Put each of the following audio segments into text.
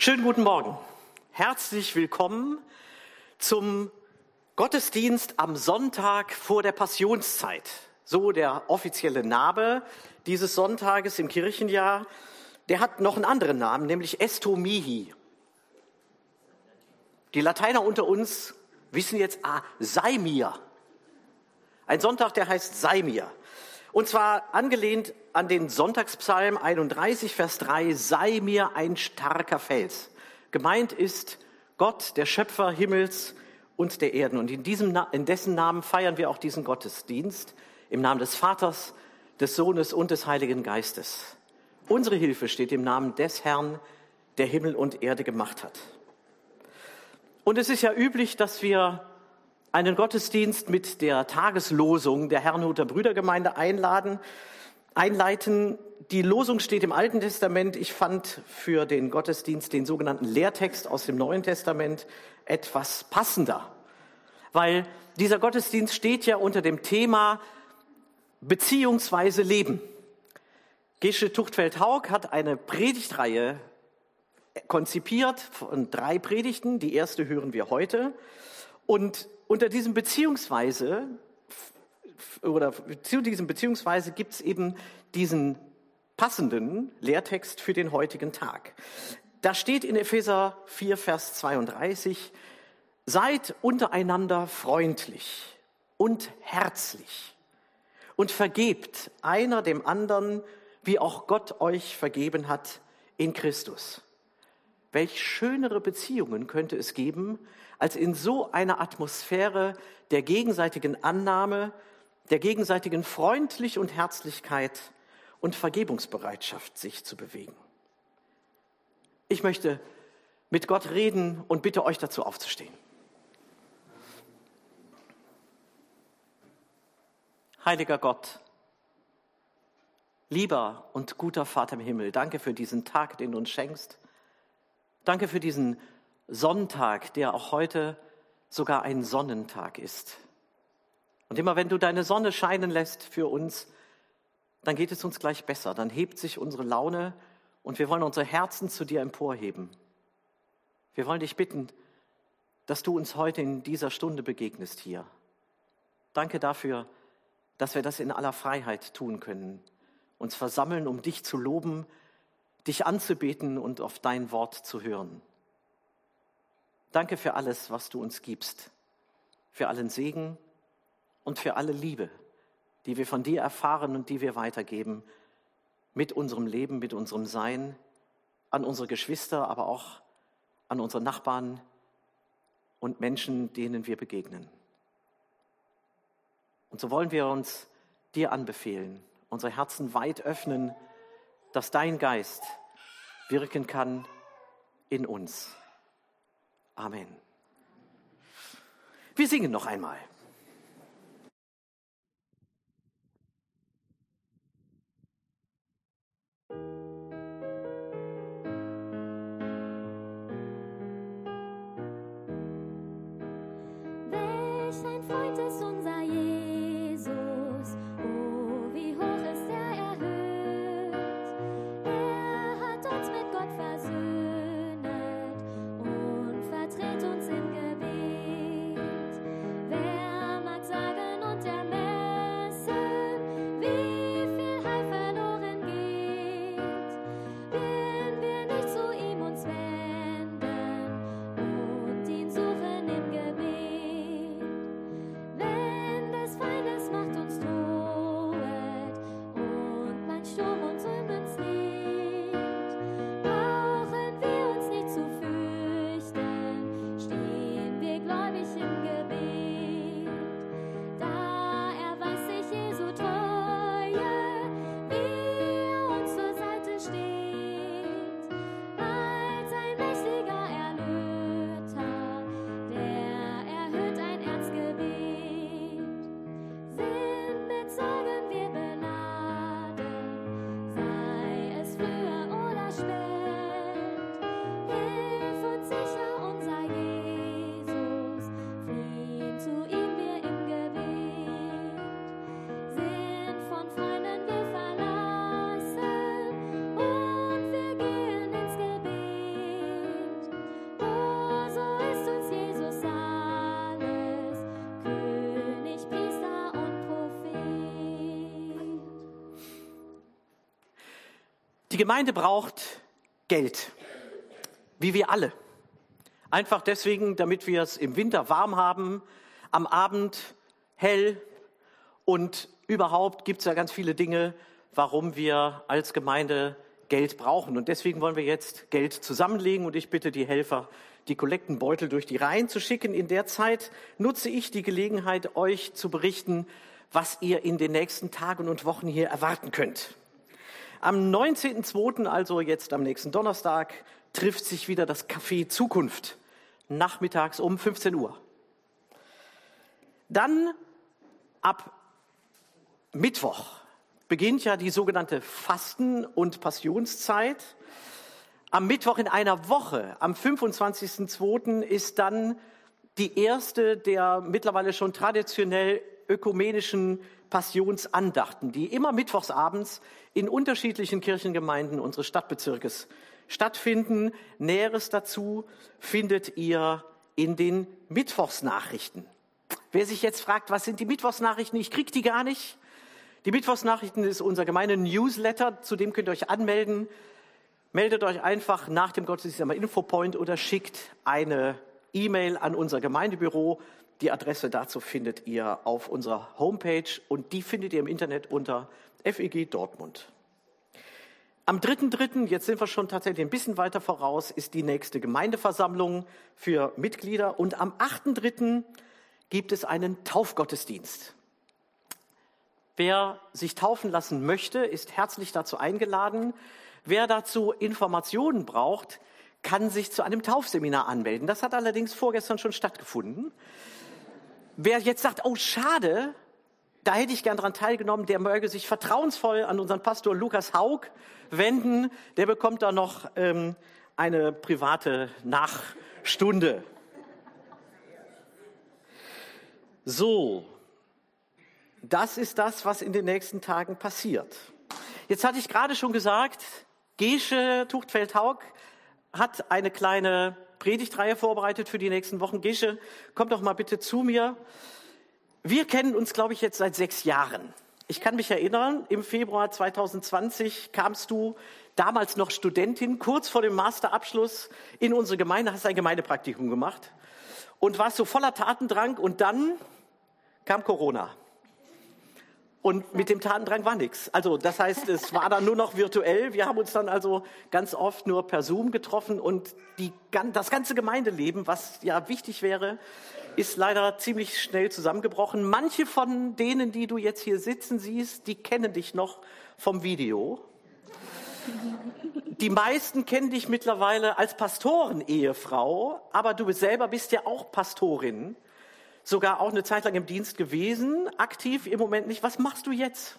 Schönen guten Morgen. Herzlich willkommen zum Gottesdienst am Sonntag vor der Passionszeit. So der offizielle Name dieses Sonntages im Kirchenjahr. Der hat noch einen anderen Namen, nämlich Esto Mihi. Die Lateiner unter uns wissen jetzt, sei mir. Ein Sonntag, der heißt sei mir. Und zwar angelehnt an den Sonntagspsalm 31, Vers 3, sei mir ein starker Fels. Gemeint ist Gott, der Schöpfer Himmels und der Erden. Und in dessen Namen feiern wir auch diesen Gottesdienst, im Namen des Vaters, des Sohnes und des Heiligen Geistes. Unsere Hilfe steht im Namen des Herrn, der Himmel und Erde gemacht hat. Und es ist ja üblich, dass wir einen Gottesdienst mit der Tageslosung der Herrnhuter Brüdergemeinde einleiten. Die Losung steht im Alten Testament. Ich fand für den Gottesdienst den sogenannten Lehrtext aus dem Neuen Testament etwas passender, weil dieser Gottesdienst steht ja unter dem Thema beziehungsweise Leben. Gesche Tuchtfeld-Haug hat eine Predigtreihe konzipiert von 3 Predigten. Die erste hören wir heute. Und unter diesem beziehungsweise gibt es eben diesen passenden Lehrtext für den heutigen Tag. Da steht in Epheser 4, Vers 32, seid untereinander freundlich und herzlich und vergebt einer dem anderen, wie auch Gott euch vergeben hat in Christus. Welch schönere Beziehungen könnte es geben, als in so einer Atmosphäre der gegenseitigen Annahme, der gegenseitigen Freundlichkeit und Herzlichkeit und Vergebungsbereitschaft sich zu bewegen. Ich möchte mit Gott reden und bitte euch dazu aufzustehen. Heiliger Gott, lieber und guter Vater im Himmel, danke für diesen Tag, den du uns schenkst. Danke für diesen Sonntag, der auch heute sogar ein Sonnentag ist. Und immer wenn du deine Sonne scheinen lässt für uns, dann geht es uns gleich besser. Dann hebt sich unsere Laune und wir wollen unsere Herzen zu dir emporheben. Wir wollen dich bitten, dass du uns heute in dieser Stunde begegnest hier. Danke dafür, dass wir das in aller Freiheit tun können. Uns versammeln, um dich zu loben, dich anzubeten und auf dein Wort zu hören. Danke für alles, was du uns gibst, für allen Segen und für alle Liebe, die wir von dir erfahren und die wir weitergeben, mit unserem Leben, mit unserem Sein, an unsere Geschwister, aber auch an unsere Nachbarn und Menschen, denen wir begegnen. Und so wollen wir uns dir anbefehlen, unsere Herzen weit öffnen, dass dein Geist wirken kann in uns. Amen. Wir singen noch einmal. Welch ein Freund ist unser Jesus, oh, wie hoch ist er erhöht. Er hat uns mit Gott versöhnt und vertritt uns im Gebet. Wer Die Gemeinde braucht Geld, wie wir alle. Einfach deswegen, damit wir es im Winter warm haben, am Abend hell und überhaupt gibt es ja ganz viele Dinge, warum wir als Gemeinde Geld brauchen. Und deswegen wollen wir jetzt Geld zusammenlegen und ich bitte die Helfer, die Kollektenbeutel durch die Reihen zu schicken. In der Zeit nutze ich die Gelegenheit, euch zu berichten, was ihr in den nächsten Tagen und Wochen hier erwarten könnt. Am 19.02., also jetzt am nächsten Donnerstag, trifft sich wieder das Café Zukunft, nachmittags um 15 Uhr. Dann ab Mittwoch beginnt ja die sogenannte Fasten- und Passionszeit. Am Mittwoch in einer Woche, am 25.02. ist dann die erste der mittlerweile schon traditionell ökumenischen Passionsandachten, die immer mittwochsabends in unterschiedlichen Kirchengemeinden unseres Stadtbezirkes stattfinden. Näheres dazu findet ihr in den Mittwochsnachrichten. Wer sich jetzt fragt, was sind die Mittwochsnachrichten? Ich kriege die gar nicht. Die Mittwochsnachrichten ist unser Gemeinde-Newsletter, zu dem könnt ihr euch anmelden. Meldet euch einfach nach dem Gottesdienst am Infopoint oder schickt eine E-Mail an unser Gemeindebüro. Die Adresse dazu findet ihr auf unserer Homepage und die findet ihr im Internet unter FEG Dortmund. Am 3.3., jetzt sind wir schon tatsächlich ein bisschen weiter voraus, ist die nächste Gemeindeversammlung für Mitglieder und am 8.3. gibt es einen Taufgottesdienst. Wer sich taufen lassen möchte, ist herzlich dazu eingeladen. Wer dazu Informationen braucht, kann sich zu einem Taufseminar anmelden. Das hat allerdings vorgestern schon stattgefunden. Wer jetzt sagt, oh schade, da hätte ich gern dran teilgenommen, der möge sich vertrauensvoll an unseren Pastor Lukas Haug wenden. Der bekommt da noch eine private Nachstunde. So, das ist das, was in den nächsten Tagen passiert. Jetzt hatte ich gerade schon gesagt, Gesche Tuchtfeld-Haug hat eine kleine Predigtreihe vorbereitet für die nächsten Wochen. Gesche, komm doch mal bitte zu mir. Wir kennen uns, glaube ich, jetzt seit 6 Jahren. Ich kann mich erinnern, im Februar 2020 kamst du, damals noch Studentin, kurz vor dem Masterabschluss in unsere Gemeinde, hast ein Gemeindepraktikum gemacht und warst so voller Tatendrang und dann kam Corona. Und mit dem Tatendrang war nichts. Also das heißt, es war dann nur noch virtuell. Wir haben uns dann also ganz oft nur per Zoom getroffen und das ganze Gemeindeleben, was ja wichtig wäre, ist leider ziemlich schnell zusammengebrochen. Manche von denen, die du jetzt hier sitzen siehst, die kennen dich noch vom Video. Die meisten kennen dich mittlerweile als Pastoren-Ehefrau, aber du selber bist ja auch Pastorin. Sogar auch eine Zeit lang im Dienst gewesen, aktiv im Moment nicht. Was machst du jetzt?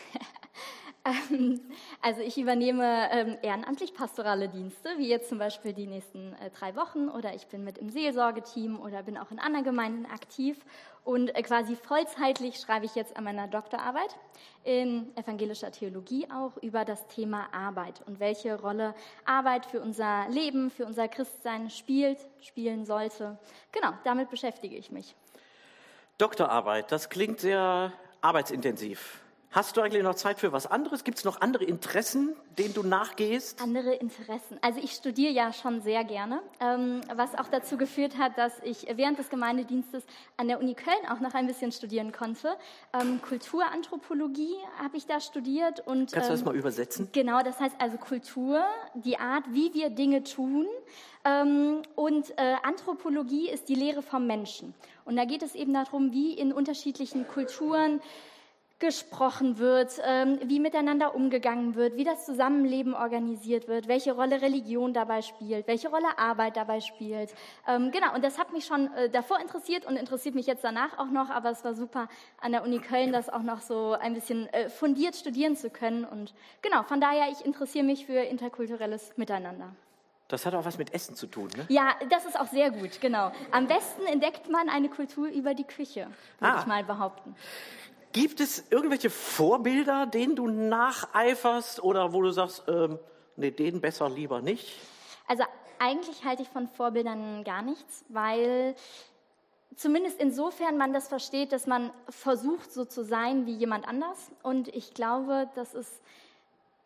Also ich übernehme ehrenamtlich pastorale Dienste, wie jetzt zum Beispiel die nächsten 3 Wochen, oder ich bin mit im Seelsorgeteam oder bin auch in anderen Gemeinden aktiv und quasi vollzeitlich schreibe ich jetzt an meiner Doktorarbeit in evangelischer Theologie auch über das Thema Arbeit und welche Rolle Arbeit für unser Leben, für unser Christsein spielen sollte. Genau, damit beschäftige ich mich. Doktorarbeit, das klingt sehr arbeitsintensiv. Hast du eigentlich noch Zeit für was anderes? Gibt es noch andere Interessen, denen du nachgehst? Andere Interessen. Also ich studiere ja schon sehr gerne, was auch dazu geführt hat, dass ich während des Gemeindedienstes an der Uni Köln auch noch ein bisschen studieren konnte. Kulturanthropologie habe ich da studiert. Und, kannst du das mal übersetzen? Genau, das heißt also Kultur, die Art, wie wir Dinge tun. Und Anthropologie ist die Lehre vom Menschen. Und da geht es eben darum, wie in unterschiedlichen Kulturen gesprochen wird, wie miteinander umgegangen wird, wie das Zusammenleben organisiert wird, welche Rolle Religion dabei spielt, welche Rolle Arbeit dabei spielt. Genau, und das hat mich schon davor interessiert und interessiert mich jetzt danach auch noch, aber es war super an der Uni Köln, das auch noch so ein bisschen fundiert studieren zu können. Und genau, von daher, ich interessiere mich für interkulturelles Miteinander. Das hat auch was mit Essen zu tun, ne? Ja, das ist auch sehr gut, genau. Am besten entdeckt man eine Kultur über die Küche, würde ich mal behaupten. Gibt es irgendwelche Vorbilder, denen du nacheiferst oder wo du sagst, nee, denen besser lieber nicht? Also eigentlich halte ich von Vorbildern gar nichts, weil zumindest insofern man das versteht, dass man versucht, so zu sein wie jemand anders. Und ich glaube, das ist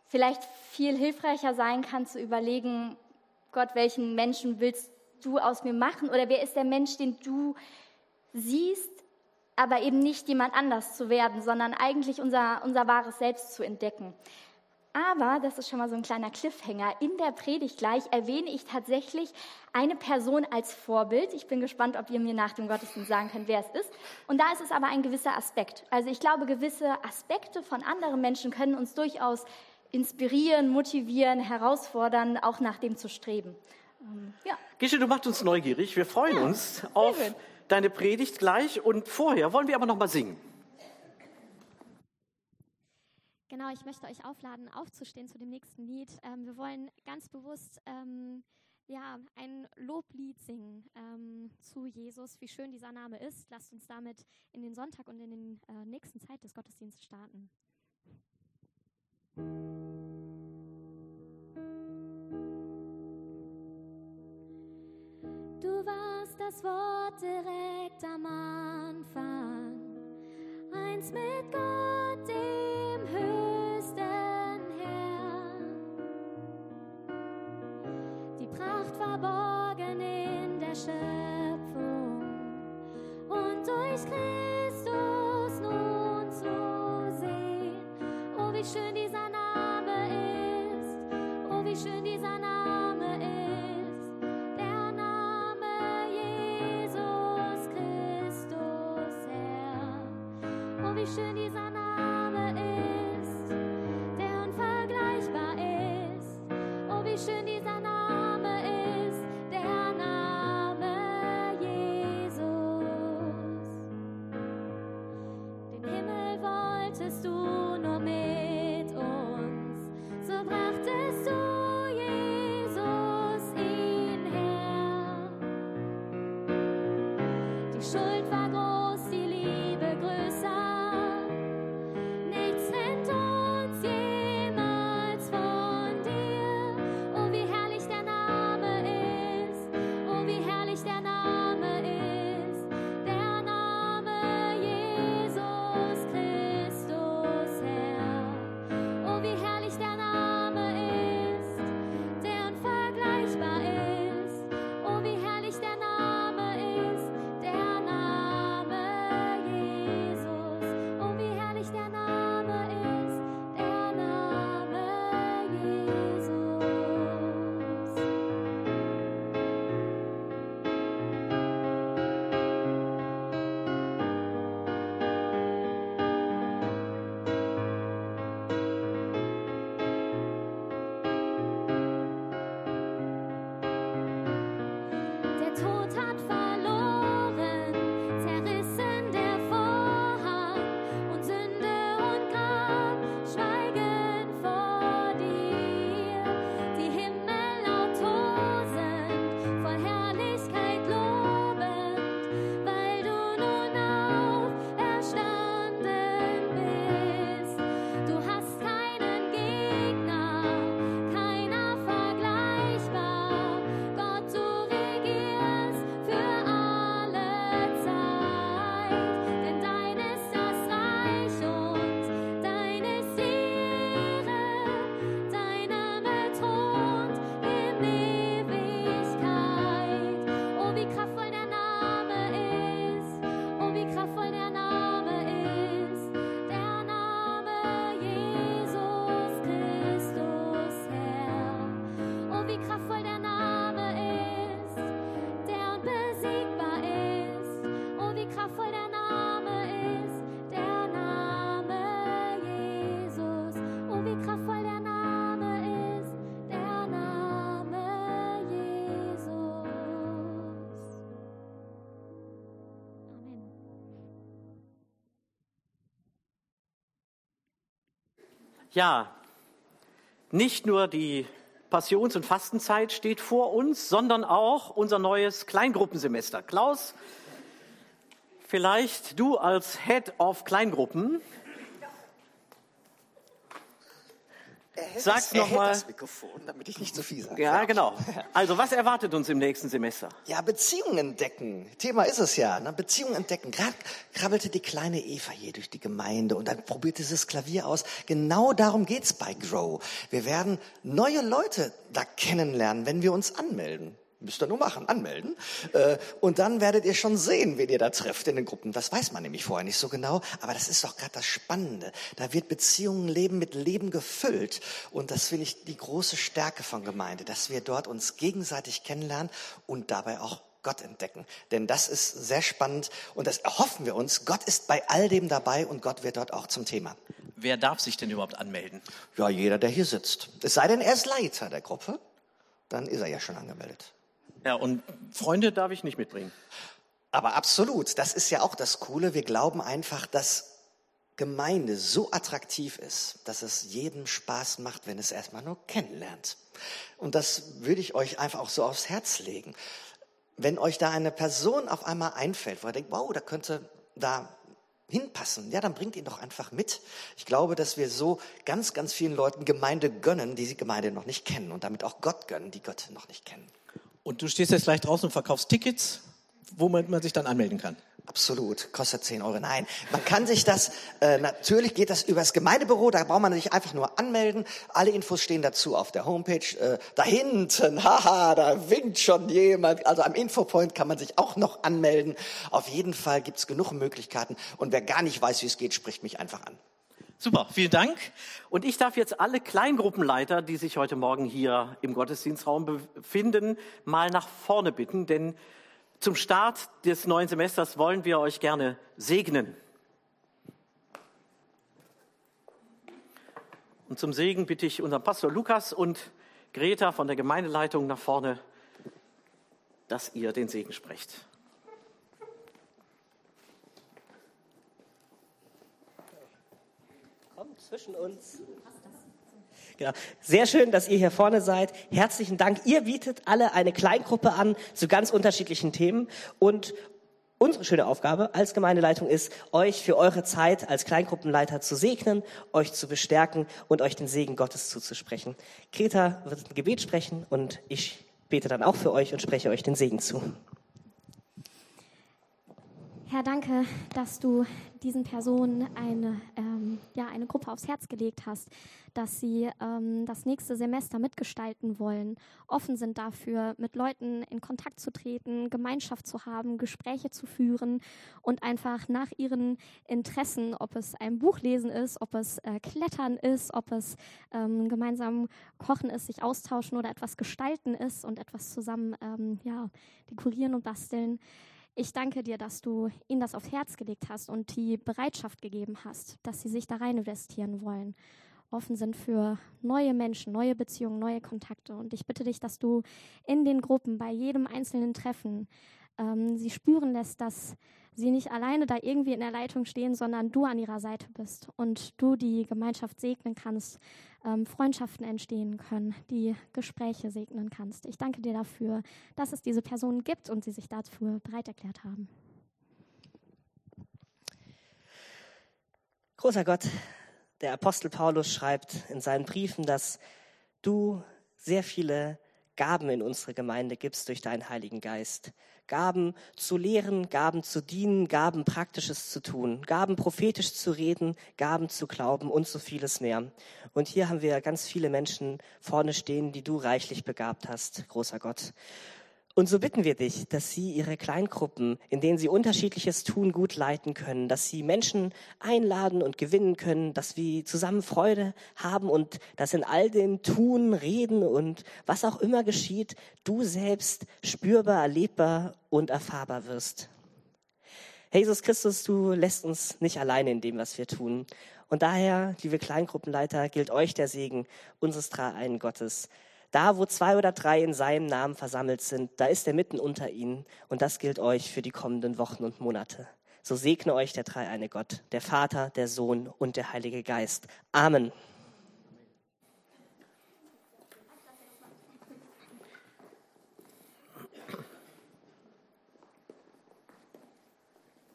vielleicht viel hilfreicher sein kann, zu überlegen, Gott, welchen Menschen willst du aus mir machen? Oder wer ist der Mensch, den du siehst, aber eben nicht jemand anders zu werden, sondern eigentlich unser wahres Selbst zu entdecken. Aber, das ist schon mal so ein kleiner Cliffhanger, in der Predigt gleich erwähne ich tatsächlich eine Person als Vorbild. Ich bin gespannt, ob ihr mir nach dem Gottesdienst sagen könnt, wer es ist. Und da ist es aber ein gewisser Aspekt. Also ich glaube, gewisse Aspekte von anderen Menschen können uns durchaus inspirieren, motivieren, herausfordern, auch nach dem zu streben. Ja. Gische, du machst uns neugierig. Wir freuen uns auf deine Predigt gleich. Und vorher wollen wir aber noch mal singen. Genau, ich möchte euch aufladen, aufzustehen zu dem nächsten Lied. Wir wollen ganz bewusst ein Loblied singen zu Jesus, wie schön dieser Name ist. Lasst uns damit in den Sonntag und in den nächsten Zeit des Gottesdienstes starten. Du warst das Wort direkt am Anfang, eins mit Gott, dem höchsten Herrn. Die Pracht verborgen in der Schöpfung und durch Christus nun zu sehen. Oh, wie schön dieser Name ist, oh, wie schön dieser Name ist, der Name Jesus Christus, Herr. Oh, wie schön dieser Name ist, der unvergleichbar ist. Oh, wie schön dieser Name ist, der Name Jesus. Den Himmel wolltest du nur mit uns, so brachtest du Jesus ihn her. Die Schuld war groß, die Liebe größer. Nichts trennt uns jemals von dir. Oh, wie herrlich der Name ist. Oh, wie herrlich der Name ist. Der Name Jesus Christus, Herr. Oh, wie herrlich der Name ist, der unvergleichbar ist. Oh, wie herrlich der Name ist, der Name Jesus. Oh, wie herrlich der Name ist, der Name Jesus. Der Tod hat verloren, zerrissen der Vorhang und Sünde und Grab schweigen vor dir. Die Himmel laut tosend, voll Herrlichkeit lobend, weil du nun auferstanden bist. Du hast keinen Gegner, keiner vergleichbar. Gott, du regierst für alle Zeit, denn dein ist das Reich und dein ist die Ehre, dein Name thront in Ewigkeit. Oh, wie kraftvoll der Name ist, oh, wie kraftvoll der Name ist, der Name Jesus Christus, Herr. Oh, wie kraftvoll der Name ist, der unbesiegbar ist. Oh, wie kraftvoll der Name ist, der Name Jesus. Oh, wie kraftvoll der Name ist, der Name Jesus. Amen. Ja, nicht nur die Passions- und Fastenzeit steht vor uns, sondern auch unser neues Kleingruppensemester. Klaus, vielleicht du als Head of Kleingruppen. sag's Er hält nochmal. das Mikrofon, damit ich nicht zu viel sage. Ja, genau. Also, was erwartet uns im nächsten Semester? Ja, Beziehungen entdecken. Thema ist es ja, ne? Beziehungen entdecken. Gerade krabbelte die kleine Eva hier durch die Gemeinde und dann probierte sie das Klavier aus. Genau darum geht's bei Grow. Wir werden neue Leute da kennenlernen, wenn wir uns anmelden. Müsst ihr nur machen, anmelden. Und dann werdet ihr schon sehen, wen ihr da trefft in den Gruppen. Das weiß man nämlich vorher nicht so genau. Aber das ist doch gerade das Spannende. Da wird Beziehungen, Leben mit Leben gefüllt. Und das finde ich die große Stärke von Gemeinde, dass wir dort uns gegenseitig kennenlernen und dabei auch Gott entdecken. Denn das ist sehr spannend und das erhoffen wir uns. Gott ist bei all dem dabei und Gott wird dort auch zum Thema. Wer darf sich denn überhaupt anmelden? Ja, jeder, der hier sitzt. Es sei denn, er ist Leiter der Gruppe. Dann ist er ja schon angemeldet. Ja, und Freunde darf ich nicht mitbringen. Aber absolut, das ist ja auch das Coole. Wir glauben einfach, dass Gemeinde so attraktiv ist, dass es jedem Spaß macht, wenn es erstmal nur kennenlernt. Und das würde ich euch einfach auch so aufs Herz legen. Wenn euch da eine Person auf einmal einfällt, wo ihr denkt, wow, da könnte da hinpassen, ja, dann bringt ihn doch einfach mit. Ich glaube, dass wir so ganz, ganz vielen Leuten Gemeinde gönnen, die Gemeinde noch nicht kennen und damit auch Gott gönnen, die Gott noch nicht kennen. Und du stehst jetzt gleich draußen und verkaufst Tickets, womit man sich dann anmelden kann. Absolut, kostet 10 Euro. Nein, man kann sich das, natürlich geht das über das Gemeindebüro, da braucht man sich einfach nur anmelden. Alle Infos stehen dazu auf der Homepage. Da hinten, haha, da winkt schon jemand. Also am Infopoint kann man sich auch noch anmelden. Auf jeden Fall gibt's genug Möglichkeiten. Und wer gar nicht weiß, wie es geht, spricht mich einfach an. Super, vielen Dank. Und ich darf jetzt alle Kleingruppenleiter, die sich heute Morgen hier im Gottesdienstraum befinden, mal nach vorne bitten, denn zum Start des neuen Semesters wollen wir euch gerne segnen. Und zum Segen bitte ich unseren Pastor Lukas und Greta von der Gemeindeleitung nach vorne, dass ihr den Segen sprecht. Kommt zwischen uns. Genau. Sehr schön, dass ihr hier vorne seid. Herzlichen Dank. Ihr bietet alle eine Kleingruppe an zu ganz unterschiedlichen Themen. Und unsere schöne Aufgabe als Gemeindeleitung ist, euch für eure Zeit als Kleingruppenleiter zu segnen, euch zu bestärken und euch den Segen Gottes zuzusprechen. Greta wird ein Gebet sprechen und ich bete dann auch für euch und spreche euch den Segen zu. Herr, danke, dass du diesen Personen eine Gruppe aufs Herz gelegt hast, dass sie das nächste Semester mitgestalten wollen, offen sind dafür, mit Leuten in Kontakt zu treten, Gemeinschaft zu haben, Gespräche zu führen und einfach nach ihren Interessen, ob es ein Buch lesen ist, ob es Klettern ist, ob es gemeinsam Kochen ist, sich austauschen oder etwas gestalten ist und etwas zusammen dekorieren und basteln. Ich danke dir, dass du ihnen das aufs Herz gelegt hast und die Bereitschaft gegeben hast, dass sie sich da rein investieren wollen, offen sind für neue Menschen, neue Beziehungen, neue Kontakte. Und ich bitte dich, dass du in den Gruppen, bei jedem einzelnen Treffen, sie spüren lässt, dass sie nicht alleine da irgendwie in der Leitung stehen, sondern du an ihrer Seite bist und du die Gemeinschaft segnen kannst, Freundschaften entstehen können, die Gespräche segnen kannst. Ich danke dir dafür, dass es diese Personen gibt und sie sich dafür bereit erklärt haben. Großer Gott, der Apostel Paulus schreibt in seinen Briefen, dass du sehr viele Gaben in unsere Gemeinde gibst durch deinen Heiligen Geist. Gaben zu lehren, Gaben zu dienen, Gaben Praktisches zu tun, Gaben prophetisch zu reden, Gaben zu glauben und so vieles mehr. Und hier haben wir ganz viele Menschen vorne stehen, die du reichlich begabt hast, großer Gott. Und so bitten wir dich, dass sie ihre Kleingruppen, in denen sie Unterschiedliches tun, gut leiten können, dass sie Menschen einladen und gewinnen können, dass wir zusammen Freude haben und dass in all dem Tun, Reden und was auch immer geschieht, du selbst spürbar, erlebbar und erfahrbar wirst. Herr Jesus Christus, du lässt uns nicht alleine in dem, was wir tun. Und daher, liebe Kleingruppenleiter, gilt euch der Segen unseres dreieinen Gottes. Da, wo 2 oder 3 in seinem Namen versammelt sind, da ist er mitten unter ihnen. Und das gilt euch für die kommenden Wochen und Monate. So segne euch der dreieine Gott, der Vater, der Sohn und der Heilige Geist. Amen.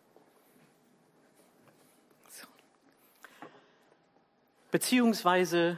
Beziehungsweise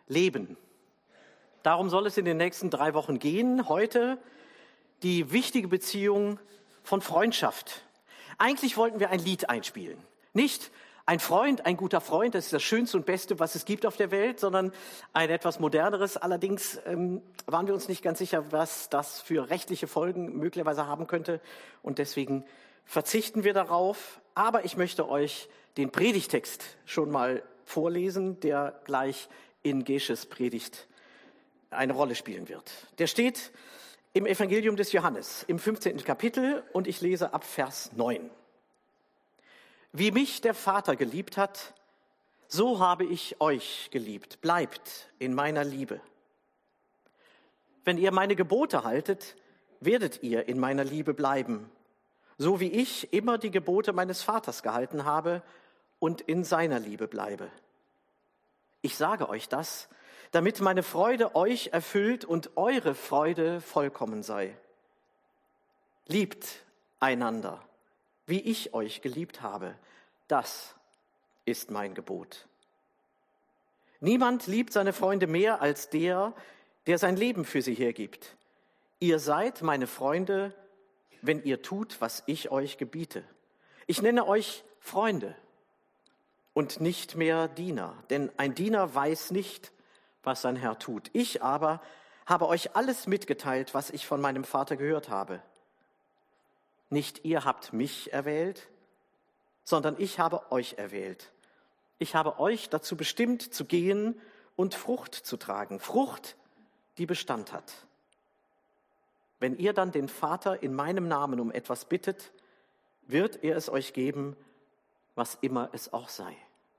Leben. Darum soll es in den nächsten 3 Wochen gehen. Heute die wichtige Beziehung von Freundschaft. Eigentlich wollten wir ein Lied einspielen. Nicht ein Freund, ein guter Freund, das ist das Schönste und Beste, was es gibt auf der Welt, sondern ein etwas moderneres. Allerdings waren wir uns nicht ganz sicher, was das für rechtliche Folgen möglicherweise haben könnte. Und deswegen verzichten wir darauf. Aber ich möchte euch den Predigtext schon mal vorlesen, der gleich in Gesches Predigt eine Rolle spielen wird. Der steht im Evangelium des Johannes, im 15. Kapitel, und ich lese ab Vers 9. Wie mich der Vater geliebt hat, so habe ich euch geliebt. Bleibt in meiner Liebe. Wenn ihr meine Gebote haltet, werdet ihr in meiner Liebe bleiben, so wie ich immer die Gebote meines Vaters gehalten habe und in seiner Liebe bleibe. Ich sage euch das, damit meine Freude euch erfüllt und eure Freude vollkommen sei. Liebt einander, wie ich euch geliebt habe. Das ist mein Gebot. Niemand liebt seine Freunde mehr als der sein Leben für sie hergibt. Ihr seid meine Freunde, wenn ihr tut, was ich euch gebiete. Ich nenne euch Freunde und nicht mehr Diener, denn ein Diener weiß nicht, was sein Herr tut. Ich aber habe euch alles mitgeteilt, was ich von meinem Vater gehört habe. Nicht ihr habt mich erwählt, sondern ich habe euch erwählt. Ich habe euch dazu bestimmt, zu gehen und Frucht zu tragen. Frucht, die Bestand hat. Wenn ihr dann den Vater in meinem Namen um etwas bittet, wird er es euch geben, was immer es auch sei.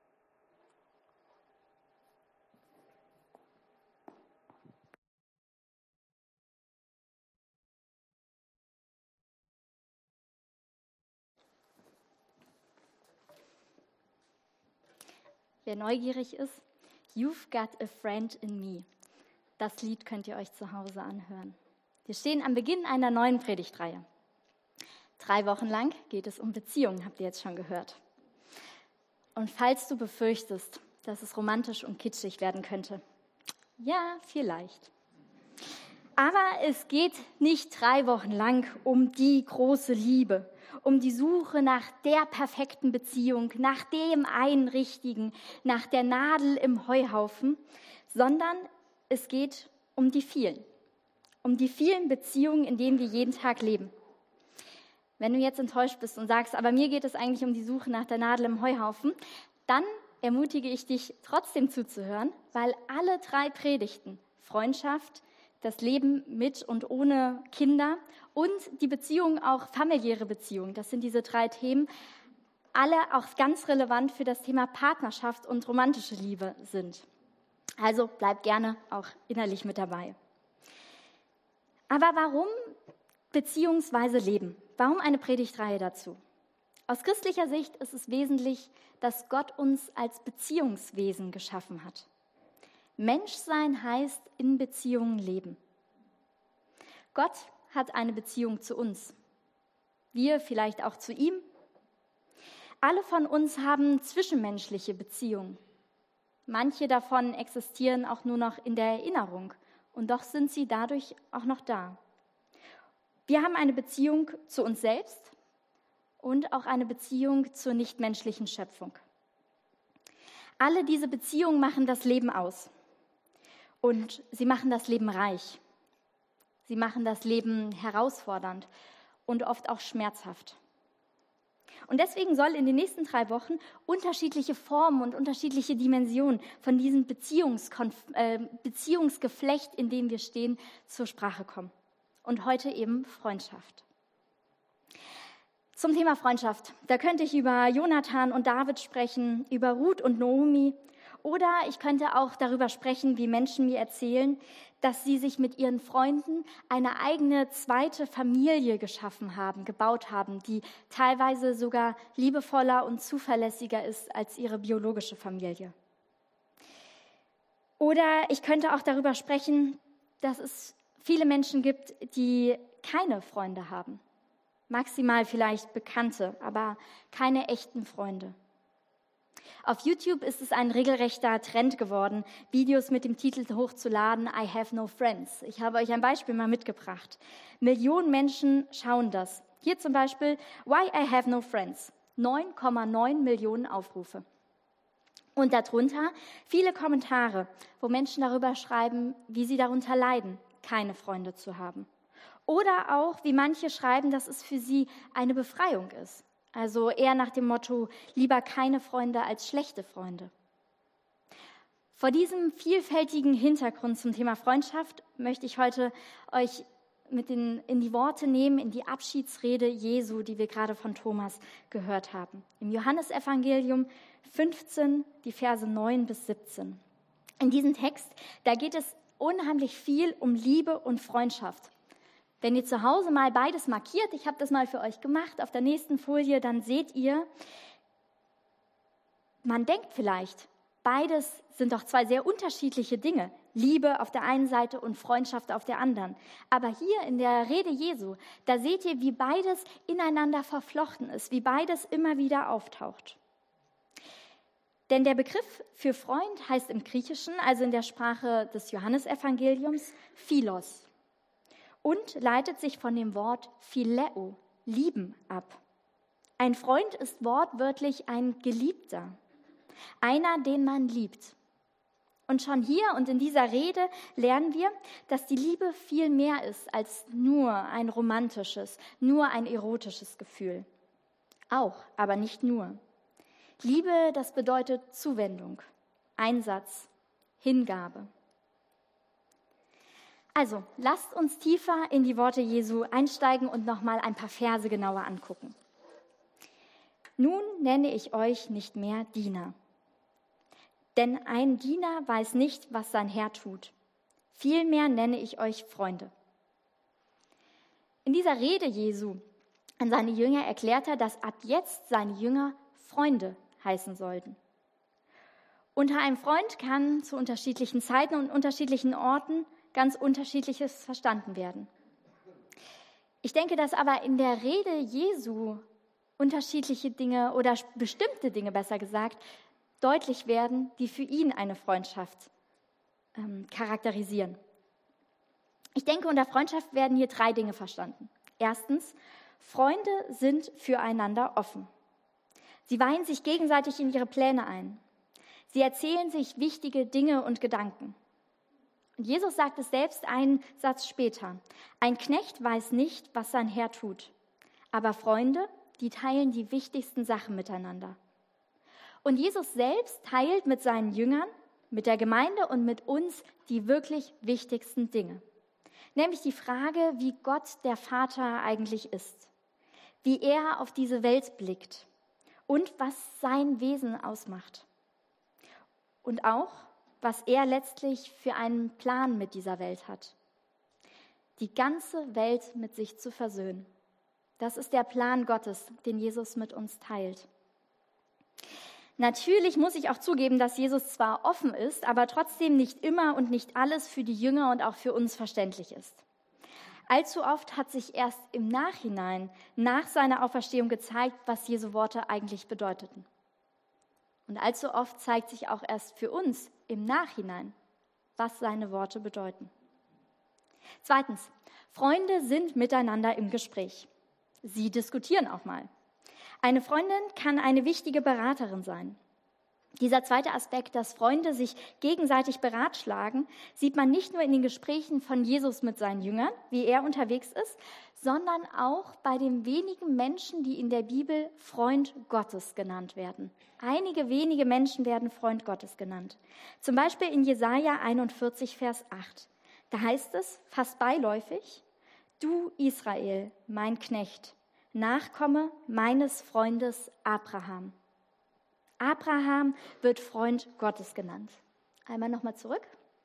Wer neugierig ist, You've Got a Friend in Me. Das Lied könnt ihr euch zu Hause anhören. Wir stehen am Beginn einer neuen Predigtreihe. 3 Wochen lang geht es um Beziehungen, habt ihr jetzt schon gehört. Und falls du befürchtest, dass es romantisch und kitschig werden könnte, ja, vielleicht. Aber es geht nicht 3 Wochen lang um die große Liebe, um die Suche nach der perfekten Beziehung, nach dem einen Richtigen, nach der Nadel im Heuhaufen, sondern es geht um die vielen Beziehungen, in denen wir jeden Tag leben. Wenn du jetzt enttäuscht bist und sagst, aber mir geht es eigentlich um die Suche nach der Nadel im Heuhaufen, dann ermutige ich dich trotzdem zuzuhören, weil alle 3 Predigten, Freundschaft, das Leben mit und ohne Kinder und die Beziehung, auch familiäre Beziehungen, das sind diese 3 Themen, alle auch ganz relevant für das Thema Partnerschaft und romantische Liebe sind. Also bleib gerne auch innerlich mit dabei. Aber warum beziehungsweise Leben? Warum eine Predigtreihe dazu? Aus christlicher Sicht ist es wesentlich, dass Gott uns als Beziehungswesen geschaffen hat. Menschsein heißt in Beziehungen leben. Gott hat eine Beziehung zu uns. Wir vielleicht auch zu ihm. Alle von uns haben zwischenmenschliche Beziehungen. Manche davon existieren auch nur noch in der Erinnerung und doch sind sie dadurch auch noch da. Wir haben eine Beziehung zu uns selbst und auch eine Beziehung zur nichtmenschlichen Schöpfung. Alle diese Beziehungen machen das Leben aus. Und sie machen das Leben reich. Sie machen das Leben herausfordernd und oft auch schmerzhaft. Und deswegen soll in den nächsten 3 Wochen unterschiedliche Formen und unterschiedliche Dimensionen von diesem Beziehungsgeflecht, in dem wir stehen, zur Sprache kommen. Und heute eben Freundschaft. Zum Thema Freundschaft, da könnte ich über Jonathan und David sprechen, über Ruth und Naomi. Oder ich könnte auch darüber sprechen, wie Menschen mir erzählen, dass sie sich mit ihren Freunden eine eigene zweite Familie geschaffen haben, gebaut haben, die teilweise sogar liebevoller und zuverlässiger ist als ihre biologische Familie. Oder ich könnte auch darüber sprechen, dass es viele Menschen gibt, die keine Freunde haben. Maximal vielleicht Bekannte, aber keine echten Freunde. Auf YouTube ist es ein regelrechter Trend geworden, Videos mit dem Titel hochzuladen, I have no friends. Ich habe euch ein Beispiel mal mitgebracht. Millionen Menschen schauen das. Hier zum Beispiel, Why I have no friends. 9,9 Millionen Aufrufe. Und darunter viele Kommentare, wo Menschen darüber schreiben, wie sie darunter leiden, keine Freunde zu haben. Oder auch, wie manche schreiben, dass es für sie eine Befreiung ist. Also eher nach dem Motto, lieber keine Freunde als schlechte Freunde. Vor diesem vielfältigen Hintergrund zum Thema Freundschaft möchte ich heute euch in die Worte nehmen, in die Abschiedsrede Jesu, die wir gerade von Thomas gehört haben. Im Johannesevangelium 15, die Verse 9 bis 17. In diesem Text, da geht es unheimlich viel um Liebe und Freundschaft. Wenn ihr zu Hause mal beides markiert, ich habe das mal für euch gemacht, auf der nächsten Folie, dann seht ihr, man denkt vielleicht, beides sind doch zwei sehr unterschiedliche Dinge. Liebe auf der einen Seite und Freundschaft auf der anderen. Aber hier in der Rede Jesu, da seht ihr, wie beides ineinander verflochten ist, wie beides immer wieder auftaucht. Denn der Begriff für Freund heißt im Griechischen, also in der Sprache des Johannesevangeliums, Philos. Und leitet sich von dem Wort Phileo, lieben, ab. Ein Freund ist wortwörtlich ein Geliebter, einer, den man liebt. Und schon hier und in dieser Rede lernen wir, dass die Liebe viel mehr ist als nur ein romantisches, nur ein erotisches Gefühl. Auch, aber nicht nur. Liebe, das bedeutet Zuwendung, Einsatz, Hingabe. Also, lasst uns tiefer in die Worte Jesu einsteigen und nochmal ein paar Verse genauer angucken. Nun nenne ich euch nicht mehr Diener. Denn ein Diener weiß nicht, was sein Herr tut. Vielmehr nenne ich euch Freunde. In dieser Rede Jesu an seine Jünger erklärt er, dass ab jetzt seine Jünger Freunde heißen sollten. Unter einem Freund kann zu unterschiedlichen Zeiten und unterschiedlichen Orten ganz Unterschiedliches verstanden werden. Ich denke, dass aber in der Rede Jesu unterschiedliche Dinge oder bestimmte Dinge, besser gesagt, deutlich werden, die für ihn eine Freundschaft charakterisieren. Ich denke, unter Freundschaft werden hier 3 Dinge verstanden. Erstens, Freunde sind füreinander offen. Sie weihen sich gegenseitig in ihre Pläne ein. Sie erzählen sich wichtige Dinge und Gedanken. Und Jesus sagt es selbst einen Satz später. Ein Knecht weiß nicht, was sein Herr tut. Aber Freunde, die teilen die wichtigsten Sachen miteinander. Und Jesus selbst teilt mit seinen Jüngern, mit der Gemeinde und mit uns die wirklich wichtigsten Dinge. Nämlich die Frage, wie Gott der Vater eigentlich ist, wie er auf diese Welt blickt und was sein Wesen ausmacht. Und auch, was er letztlich für einen Plan mit dieser Welt hat. Die ganze Welt mit sich zu versöhnen. Das ist der Plan Gottes, den Jesus mit uns teilt. Natürlich muss ich auch zugeben, dass Jesus zwar offen ist, aber trotzdem nicht immer und nicht alles für die Jünger und auch für uns verständlich ist. Allzu oft hat sich erst im Nachhinein, nach seiner Auferstehung gezeigt, was Jesu Worte eigentlich bedeuteten. Und allzu oft zeigt sich auch erst für uns im Nachhinein, was seine Worte bedeuten. Zweitens, Freunde sind miteinander im Gespräch. Sie diskutieren auch mal. Eine Freundin kann eine wichtige Beraterin sein. Dieser zweite Aspekt, dass Freunde sich gegenseitig beratschlagen, sieht man nicht nur in den Gesprächen von Jesus mit seinen Jüngern, wie er unterwegs ist, sondern auch bei den wenigen Menschen, die in der Bibel Freund Gottes genannt werden. Einige wenige Menschen werden Freund Gottes genannt. Zum Beispiel in Jesaja 41, Vers 8. Da heißt es fast beiläufig, du Israel, mein Knecht, Nachkomme meines Freundes Abraham. Abraham wird Freund Gottes genannt. Einmal nochmal zurück.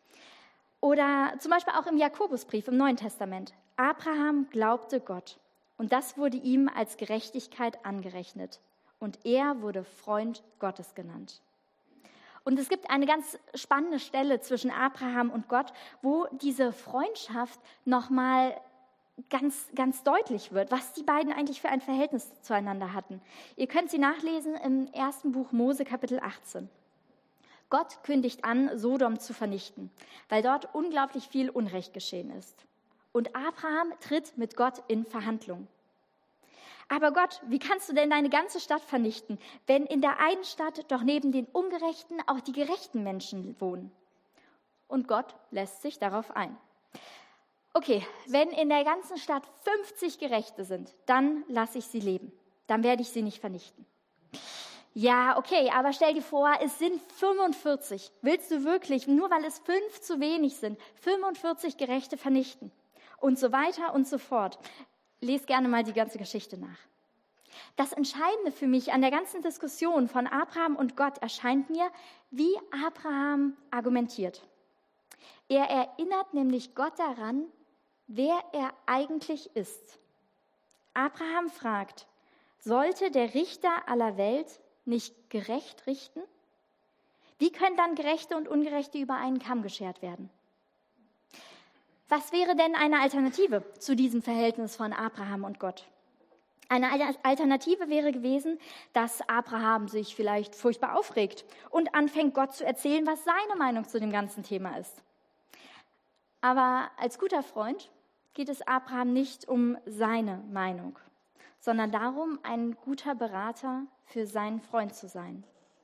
Oder zum Beispiel auch im Jakobusbrief im Neuen Testament. Abraham glaubte Gott und das wurde ihm als Gerechtigkeit angerechnet. Und er wurde Freund Gottes genannt. Und es gibt eine ganz spannende Stelle zwischen Abraham und Gott, wo diese Freundschaft nochmal ganz deutlich wird, was die beiden eigentlich für ein Verhältnis zueinander hatten. Ihr könnt sie nachlesen im 1. Buch Mose, Kapitel 18. Gott kündigt an, Sodom zu vernichten, weil dort unglaublich viel Unrecht geschehen ist. Und Abraham tritt mit Gott in Verhandlung. Aber Gott, wie kannst du denn deine ganze Stadt vernichten, wenn in der einen Stadt doch neben den Ungerechten auch die gerechten Menschen wohnen? Und Gott lässt sich darauf ein. Okay, wenn in der ganzen Stadt 50 Gerechte sind, dann lasse ich sie leben. Dann werde ich sie nicht vernichten. Ja, okay, aber stell dir vor, es sind 45. Willst du wirklich, nur weil es 5 zu wenig sind, 45 Gerechte vernichten? Und so weiter und so fort. Lest gerne mal die ganze Geschichte nach. Das Entscheidende für mich an der ganzen Diskussion von Abraham und Gott erscheint mir, wie Abraham argumentiert. Er erinnert nämlich Gott daran, wer er eigentlich ist. Abraham fragt, sollte der Richter aller Welt nicht gerecht richten? Wie können dann Gerechte und Ungerechte über einen Kamm geschert werden? Was wäre denn eine Alternative zu diesem Verhältnis von Abraham und Gott? Eine Alternative wäre gewesen, dass Abraham sich vielleicht furchtbar aufregt und anfängt, Gott zu erzählen, was seine Meinung zu dem ganzen Thema ist. Aber als guter Freund geht es Abraham nicht um seine Meinung, sondern darum, ein guter Berater für seinen Freund zu sein.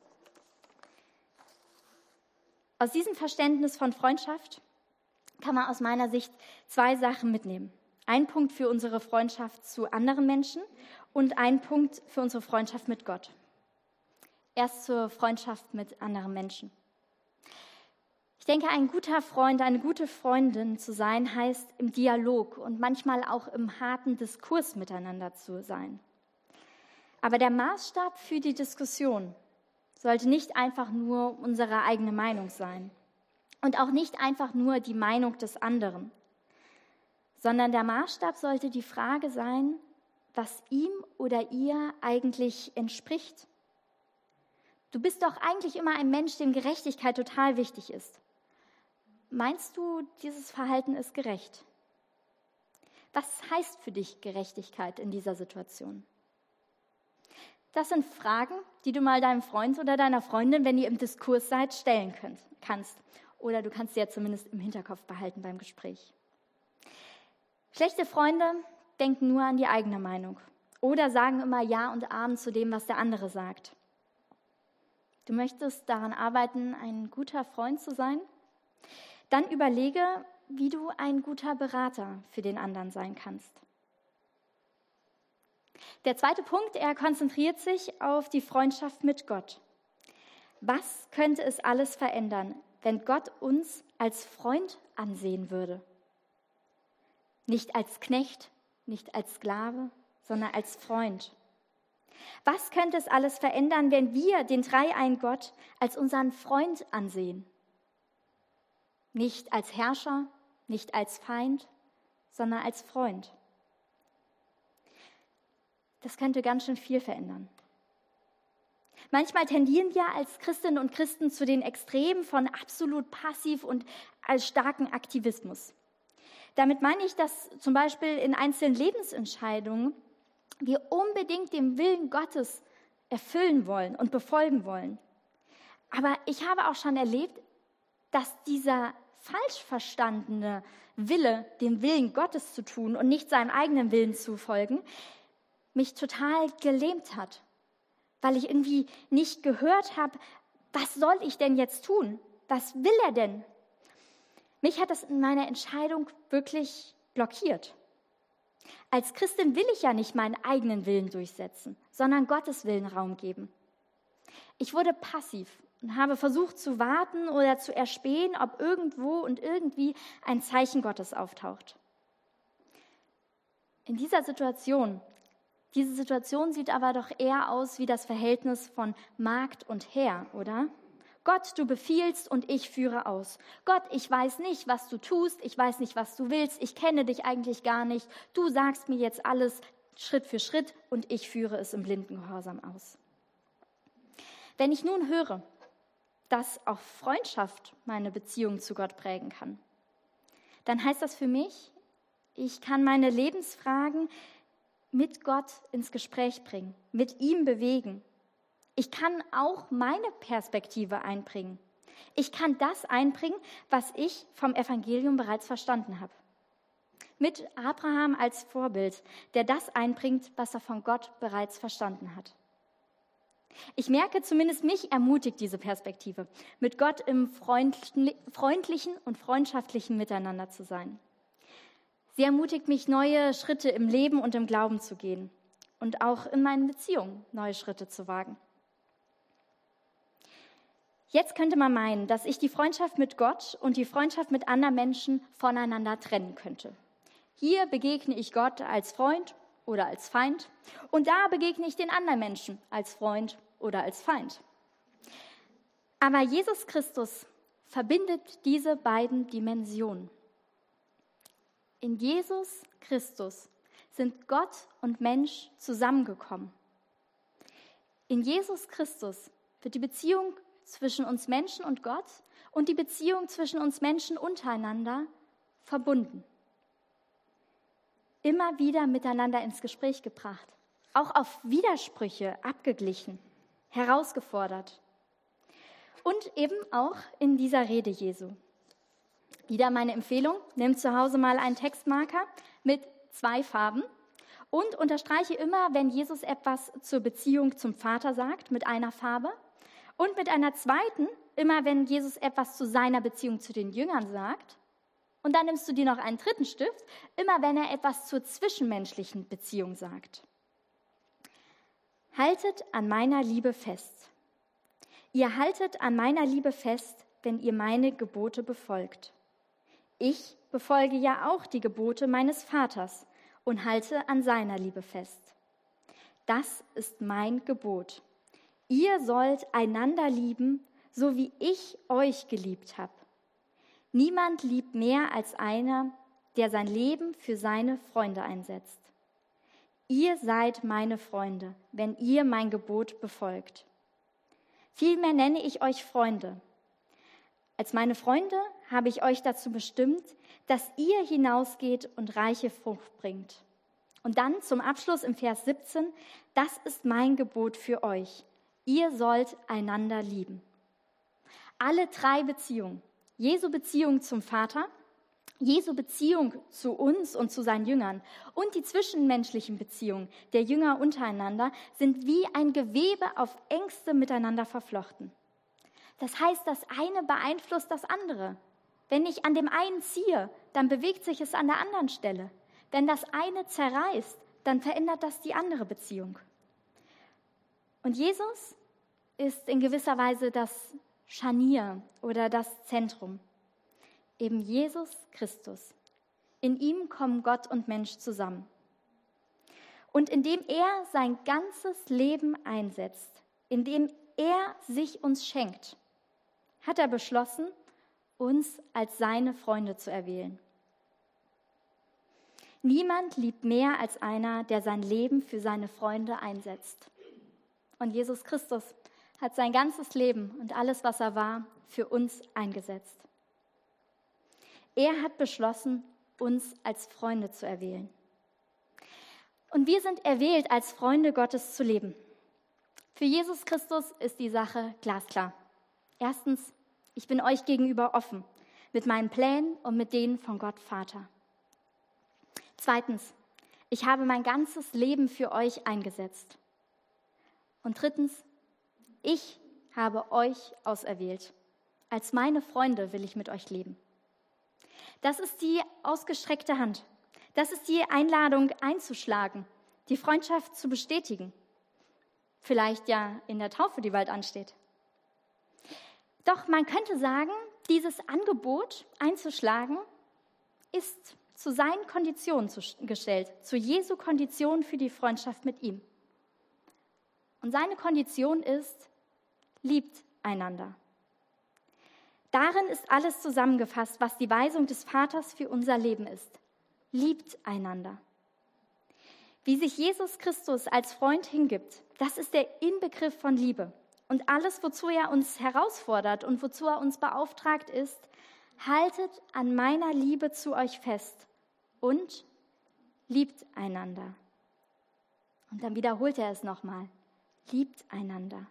Aus diesem Verständnis von Freundschaft kann man aus meiner Sicht 2 Sachen mitnehmen. Ein Punkt für unsere Freundschaft zu anderen Menschen und ein Punkt für unsere Freundschaft mit Gott. Erst zur Freundschaft mit anderen Menschen. Ich denke, ein guter Freund, eine gute Freundin zu sein, heißt im Dialog und manchmal auch im harten Diskurs miteinander zu sein. Aber der Maßstab für die Diskussion sollte nicht einfach nur unsere eigene Meinung sein und auch nicht einfach nur die Meinung des anderen, sondern der Maßstab sollte die Frage sein, was ihm oder ihr eigentlich entspricht. Du bist doch eigentlich immer ein Mensch, dem Gerechtigkeit total wichtig ist. Meinst du, dieses Verhalten ist gerecht? Was heißt für dich Gerechtigkeit in dieser Situation? Das sind Fragen, die du mal deinem Freund oder deiner Freundin, wenn ihr im Diskurs seid, stellen kannst. Oder du kannst sie ja zumindest im Hinterkopf behalten beim Gespräch. Schlechte Freunde denken nur an die eigene Meinung oder sagen immer Ja und Amen zu dem, was der andere sagt. Du möchtest daran arbeiten, ein guter Freund zu sein? Dann überlege, wie du ein guter Berater für den anderen sein kannst. Der zweite Punkt, er konzentriert sich auf die Freundschaft mit Gott. Was könnte es alles verändern, wenn Gott uns als Freund ansehen würde? Nicht als Knecht, nicht als Sklave, sondern als Freund. Was könnte es alles verändern, wenn wir den dreieinen Gott als unseren Freund ansehen? Nicht als Herrscher, nicht als Feind, sondern als Freund. Das könnte ganz schön viel verändern. Manchmal tendieren wir als Christinnen und Christen zu den Extremen von absolut passiv und als starken Aktivismus. Damit meine ich, dass zum Beispiel in einzelnen Lebensentscheidungen wir unbedingt den Willen Gottes erfüllen wollen und befolgen wollen. Aber ich habe auch schon erlebt, dass dieser falsch verstandene Wille, den Willen Gottes zu tun und nicht seinem eigenen Willen zu folgen, mich total gelähmt hat, weil ich irgendwie nicht gehört habe, was soll ich denn jetzt tun? Was will er denn? Mich hat das in meiner Entscheidung wirklich blockiert. Als Christin will ich ja nicht meinen eigenen Willen durchsetzen, sondern Gottes Willen Raum geben. Ich wurde passiv und habe versucht zu warten oder zu erspähen, ob irgendwo und irgendwie ein Zeichen Gottes auftaucht. In dieser Situation, diese Situation sieht aber doch eher aus wie das Verhältnis von Magd und Herr, oder? Gott, du befiehlst und ich führe aus. Gott, ich weiß nicht, was du tust, ich weiß nicht, was du willst, ich kenne dich eigentlich gar nicht. Du sagst mir jetzt alles Schritt für Schritt und ich führe es im blinden Gehorsam aus. Wenn ich nun höre, dass auch Freundschaft meine Beziehung zu Gott prägen kann, dann heißt das für mich, Ich kann meine Lebensfragen mit Gott ins Gespräch bringen, mit ihm bewegen. Ich kann auch meine Perspektive einbringen. Ich kann das einbringen, was ich vom Evangelium bereits verstanden habe. Mit Abraham als Vorbild, der das einbringt, was er von Gott bereits verstanden hat. Ich merke, zumindest mich ermutigt diese Perspektive, mit Gott im freundlichen und freundschaftlichen Miteinander zu sein. Sie ermutigt mich, neue Schritte im Leben und im Glauben zu gehen und auch in meinen Beziehungen neue Schritte zu wagen. Jetzt könnte man meinen, dass ich die Freundschaft mit Gott und die Freundschaft mit anderen Menschen voneinander trennen könnte. Hier begegne ich Gott als Freund oder als Feind und da begegne ich den anderen Menschen als Freund oder als Feind. Aber Jesus Christus verbindet diese beiden Dimensionen. In Jesus Christus sind Gott und Mensch zusammengekommen. In Jesus Christus wird die Beziehung zwischen uns Menschen und Gott und die Beziehung zwischen uns Menschen untereinander verbunden. Immer wieder miteinander ins Gespräch gebracht, auch auf Widersprüche abgeglichen, herausgefordert. Und eben auch in dieser Rede Jesu. Wieder meine Empfehlung, nimm zu Hause mal einen Textmarker mit 2 Farben und unterstreiche immer, wenn Jesus etwas zur Beziehung zum Vater sagt, mit einer Farbe und mit einer zweiten, immer wenn Jesus etwas zu seiner Beziehung zu den Jüngern sagt. Und dann nimmst du dir noch einen 3. Stift, immer wenn er etwas zur zwischenmenschlichen Beziehung sagt. Haltet an meiner Liebe fest. Ihr haltet an meiner Liebe fest, wenn ihr meine Gebote befolgt. Ich befolge ja auch die Gebote meines Vaters und halte an seiner Liebe fest. Das ist mein Gebot. Ihr sollt einander lieben, so wie ich euch geliebt habe. Niemand liebt mehr als einer, der sein Leben für seine Freunde einsetzt. Ihr seid meine Freunde, wenn ihr mein Gebot befolgt. Vielmehr nenne ich euch Freunde. Als meine Freunde habe ich euch dazu bestimmt, dass ihr hinausgeht und reiche Frucht bringt. Und dann zum Abschluss im Vers 17, das ist mein Gebot für euch. Ihr sollt einander lieben. Alle 3 Beziehungen, Jesu Beziehung zum Vater, Jesu Beziehung zu uns und zu seinen Jüngern und die zwischenmenschlichen Beziehungen der Jünger untereinander sind wie ein Gewebe auf engste miteinander verflochten. Das heißt, das eine beeinflusst das andere. Wenn ich an dem einen ziehe, dann bewegt sich es an der anderen Stelle. Wenn das eine zerreißt, dann verändert das die andere Beziehung. Und Jesus ist in gewisser Weise das Scharnier oder das Zentrum. Eben Jesus Christus. In ihm kommen Gott und Mensch zusammen. Und indem er sein ganzes Leben einsetzt, indem er sich uns schenkt, hat er beschlossen, uns als seine Freunde zu erwählen. Niemand liebt mehr als einer, der sein Leben für seine Freunde einsetzt. Und Jesus Christus hat sein ganzes Leben und alles, was er war, für uns eingesetzt. Er hat beschlossen, uns als Freunde zu erwählen. Und wir sind erwählt, als Freunde Gottes zu leben. Für Jesus Christus ist die Sache glasklar. Erstens, ich bin euch gegenüber offen, mit meinen Plänen und mit denen von Gott Vater. Zweitens, ich habe mein ganzes Leben für euch eingesetzt. Und drittens, ich habe euch auserwählt. Als meine Freunde will ich mit euch leben. Das ist die ausgestreckte Hand. Das ist die Einladung einzuschlagen, die Freundschaft zu bestätigen. Vielleicht ja in der Taufe, die bald ansteht. Doch man könnte sagen, dieses Angebot einzuschlagen ist zu seinen Konditionen gestellt, zu Jesu Kondition für die Freundschaft mit ihm. Und seine Kondition ist, liebt einander. Darin ist alles zusammengefasst, was die Weisung des Vaters für unser Leben ist. Liebt einander. Wie sich Jesus Christus als Freund hingibt, das ist der Inbegriff von Liebe. Und alles, wozu er uns herausfordert und wozu er uns beauftragt ist, haltet an meiner Liebe zu euch fest und liebt einander. Und dann wiederholt er es nochmal. Liebt einander.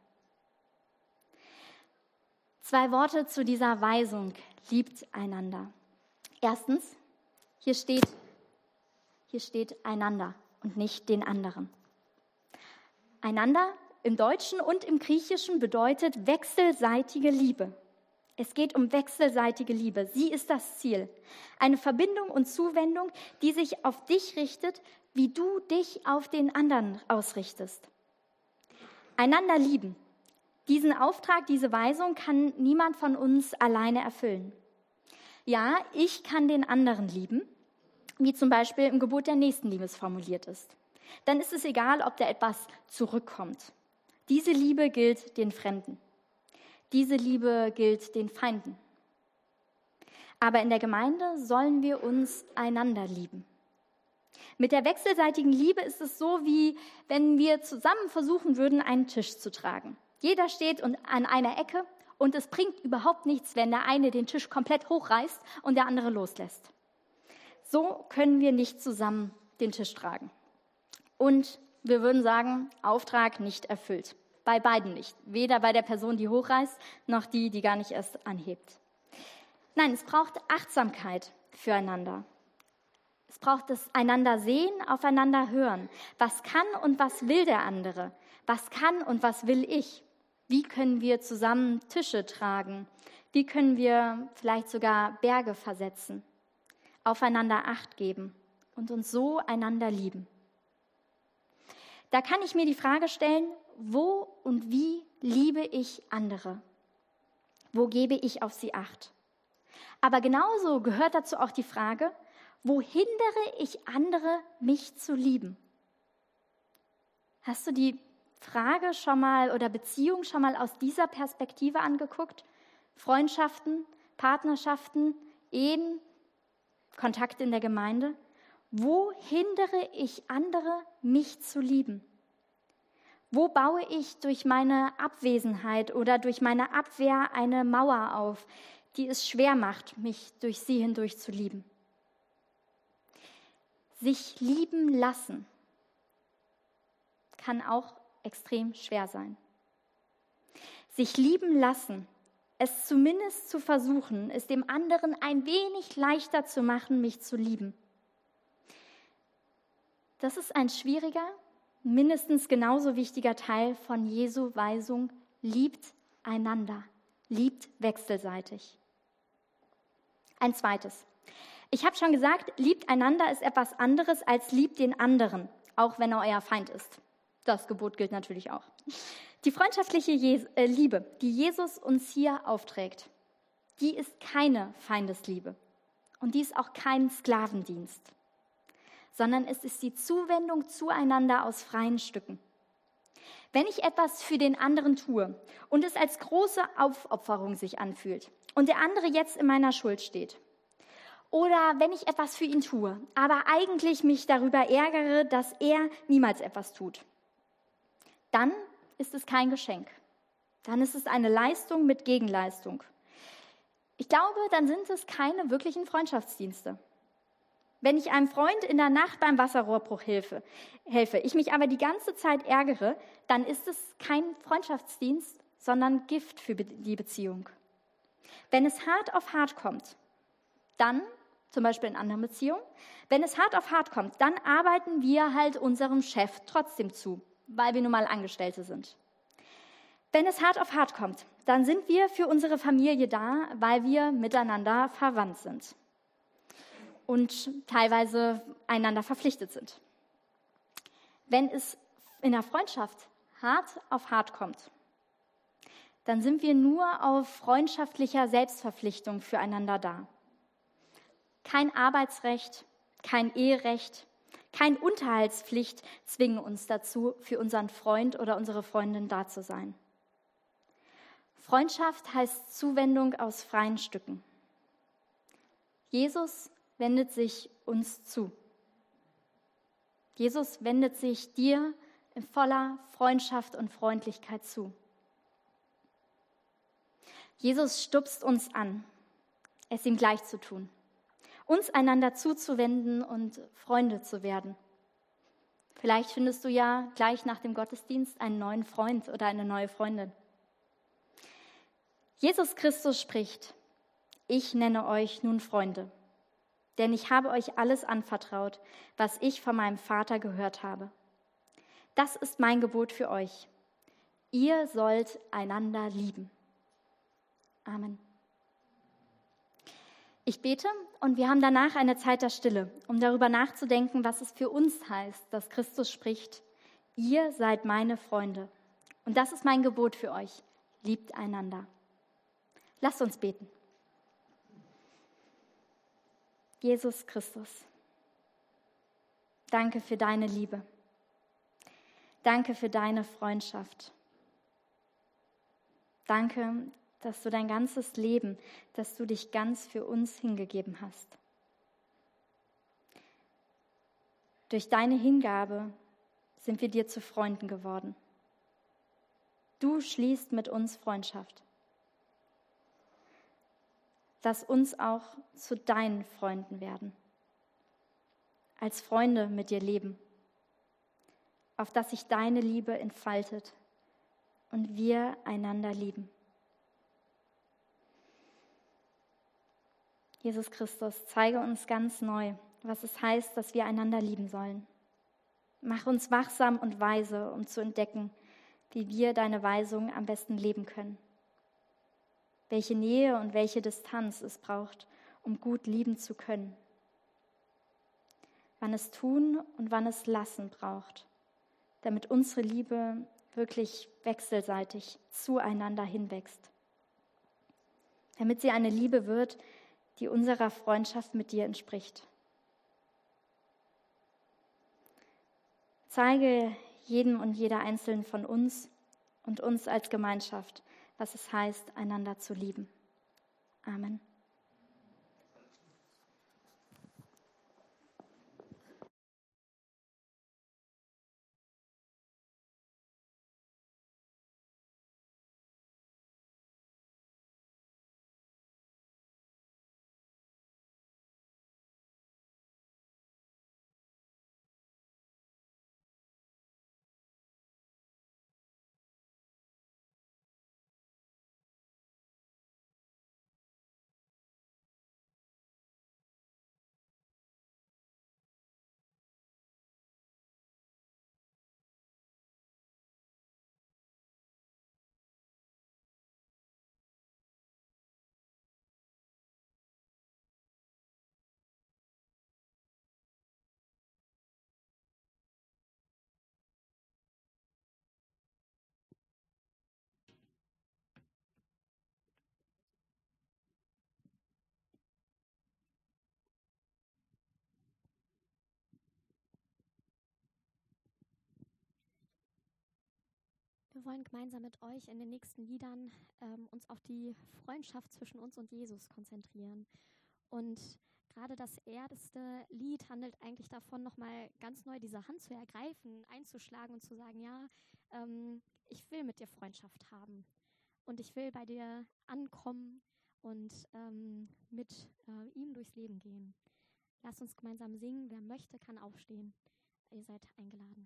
2 Worte zu dieser Weisung. Liebt einander. Erstens, hier steht einander und nicht den anderen. Einander im Deutschen und im Griechischen bedeutet wechselseitige Liebe. Es geht um wechselseitige Liebe. Sie ist das Ziel. Eine Verbindung und Zuwendung, die sich auf dich richtet, wie du dich auf den anderen ausrichtest. Einander lieben. Diesen Auftrag, diese Weisung kann niemand von uns alleine erfüllen. Ja, ich kann den anderen lieben, wie zum Beispiel im Gebot der Nächstenliebe formuliert ist. Dann ist es egal, ob da etwas zurückkommt. Diese Liebe gilt den Fremden. Diese Liebe gilt den Feinden. Aber in der Gemeinde sollen wir uns einander lieben. Mit der wechselseitigen Liebe ist es so, wie wenn wir zusammen versuchen würden, einen Tisch zu tragen. Jeder steht an einer Ecke und es bringt überhaupt nichts, wenn der eine den Tisch komplett hochreißt und der andere loslässt. So können wir nicht zusammen den Tisch tragen. Und wir würden sagen, Auftrag nicht erfüllt. Bei beiden nicht. Weder bei der Person, die hochreißt, noch die gar nicht erst anhebt. Nein, es braucht Achtsamkeit füreinander. Es braucht das einander sehen, aufeinander hören. Was kann und was will der andere? Was kann und was will ich? Wie können wir zusammen Tische tragen? Wie können wir vielleicht sogar Berge versetzen? Aufeinander Acht geben und uns so einander lieben. Da kann ich mir die Frage stellen, wo und wie liebe ich andere? Wo gebe ich auf sie Acht? Aber genauso gehört dazu auch die Frage, wo hindere ich andere, mich zu lieben? Hast du die Frage schon mal oder Beziehung schon mal aus dieser Perspektive angeguckt? Freundschaften, Partnerschaften, Ehen, Kontakte in der Gemeinde? Wo hindere ich andere, mich zu lieben? Wo baue ich durch meine Abwesenheit oder durch meine Abwehr eine Mauer auf, die es schwer macht, mich durch sie hindurch zu lieben? Sich lieben lassen kann auch extrem schwer sein. Sich lieben lassen, es zumindest zu versuchen, es dem anderen ein wenig leichter zu machen, mich zu lieben. Das ist ein schwieriger, mindestens genauso wichtiger Teil von Jesu Weisung, liebt einander, liebt wechselseitig. Ein zweites. Ich habe schon gesagt, liebt einander ist etwas anderes als liebt den anderen, auch wenn er euer Feind ist. Das Gebot gilt natürlich auch. Die freundschaftliche Liebe, die Jesus uns hier aufträgt, die ist keine Feindesliebe und die ist auch kein Sklavendienst, sondern es ist die Zuwendung zueinander aus freien Stücken. Wenn ich etwas für den anderen tue und es als große Aufopferung sich anfühlt und der andere jetzt in meiner Schuld steht, oder wenn ich etwas für ihn tue, aber eigentlich mich darüber ärgere, dass er niemals etwas tut, dann ist es kein Geschenk. Dann ist es eine Leistung mit Gegenleistung. Ich glaube, dann sind es keine wirklichen Freundschaftsdienste. Wenn ich einem Freund in der Nacht beim Wasserrohrbruch helfe, ich mich aber die ganze Zeit ärgere, dann ist es kein Freundschaftsdienst, sondern Gift für die Beziehung. Wenn es hart auf hart kommt, dann, zum Beispiel in anderen Beziehungen, wenn es hart auf hart kommt, dann arbeiten wir halt unserem Chef trotzdem zu, weil wir nun mal Angestellte sind. Wenn es hart auf hart kommt, dann sind wir für unsere Familie da, weil wir miteinander verwandt sind und teilweise einander verpflichtet sind. Wenn es in der Freundschaft hart auf hart kommt, dann sind wir nur auf freundschaftlicher Selbstverpflichtung füreinander da. Kein Arbeitsrecht, kein Eherecht, keine Unterhaltspflicht zwingen uns dazu, für unseren Freund oder unsere Freundin da zu sein. Freundschaft heißt Zuwendung aus freien Stücken. Jesus wendet sich uns zu. Jesus wendet sich dir in voller Freundschaft und Freundlichkeit zu. Jesus stupst uns an, es ihm gleich zu tun. uns einander zuzuwenden und Freunde zu werden. Vielleicht findest du ja gleich nach dem Gottesdienst einen neuen Freund oder eine neue Freundin. Jesus Christus spricht: Ich nenne euch nun Freunde, denn ich habe euch alles anvertraut, was ich von meinem Vater gehört habe. Das ist mein Gebot für euch. Ihr sollt einander lieben. Amen. Ich bete und wir haben danach eine Zeit der Stille, um darüber nachzudenken, was es für uns heißt, dass Christus spricht: Ihr seid meine Freunde. Und das ist mein Gebot für euch. Liebt einander. Lasst uns beten. Jesus Christus, danke für deine Liebe. Danke für deine Freundschaft. Danke, dass du dein ganzes Leben, dass du dich ganz für uns hingegeben hast. Durch deine Hingabe sind wir dir zu Freunden geworden. Du schließt mit uns Freundschaft. Lass uns auch zu deinen Freunden werden. Als Freunde mit dir leben, auf dass sich deine Liebe entfaltet und wir einander lieben. Jesus Christus, zeige uns ganz neu, was es heißt, dass wir einander lieben sollen. Mach uns wachsam und weise, um zu entdecken, wie wir deine Weisungen am besten leben können. Welche Nähe und welche Distanz es braucht, um gut lieben zu können. Wann es tun und wann es lassen braucht, damit unsere Liebe wirklich wechselseitig zueinander hinwächst. Damit sie eine Liebe wird, die unserer Freundschaft mit dir entspricht. Zeige jedem und jeder Einzelnen von uns und uns als Gemeinschaft, was es heißt, einander zu lieben. Amen. Wir wollen gemeinsam mit euch in den nächsten Liedern uns auf die Freundschaft zwischen uns und Jesus konzentrieren. Und gerade das erste Lied handelt eigentlich davon, nochmal ganz neu diese Hand zu ergreifen, einzuschlagen und zu sagen, ja, ich will mit dir Freundschaft haben und ich will bei dir ankommen und mit ihm durchs Leben gehen. Lasst uns gemeinsam singen. Wer möchte, kann aufstehen. Ihr seid eingeladen.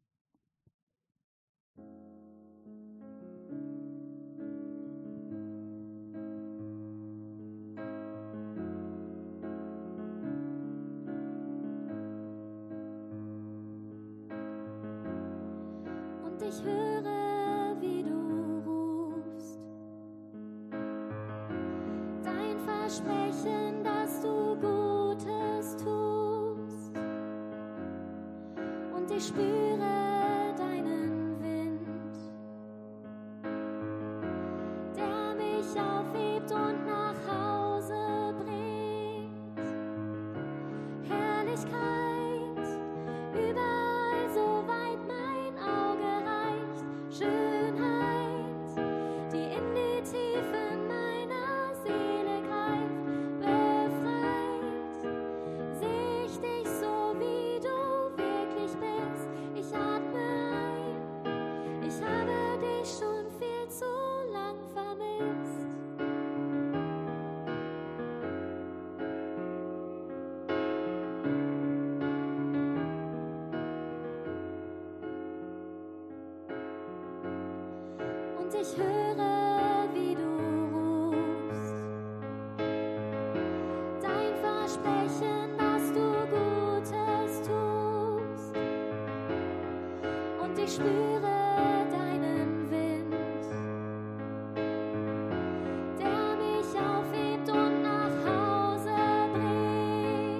Und ich höre, wie du rufst, dein Versprechen, dass du Gutes tust. Und ich spüre deinen Wind, der mich aufhebt und nach Hause bringt. Herrlichkeit überall, so weit mein Auge reicht. Schönheit, die in die Tiefen meiner Seele greift. Befreit, seh ich dich so, wie du wirklich bist. Ich ich höre, wie du rufst. Dein Versprechen, dass du Gutes tust. Und ich spüre deinen Wind, der mich aufhebt und nach Hause bringt.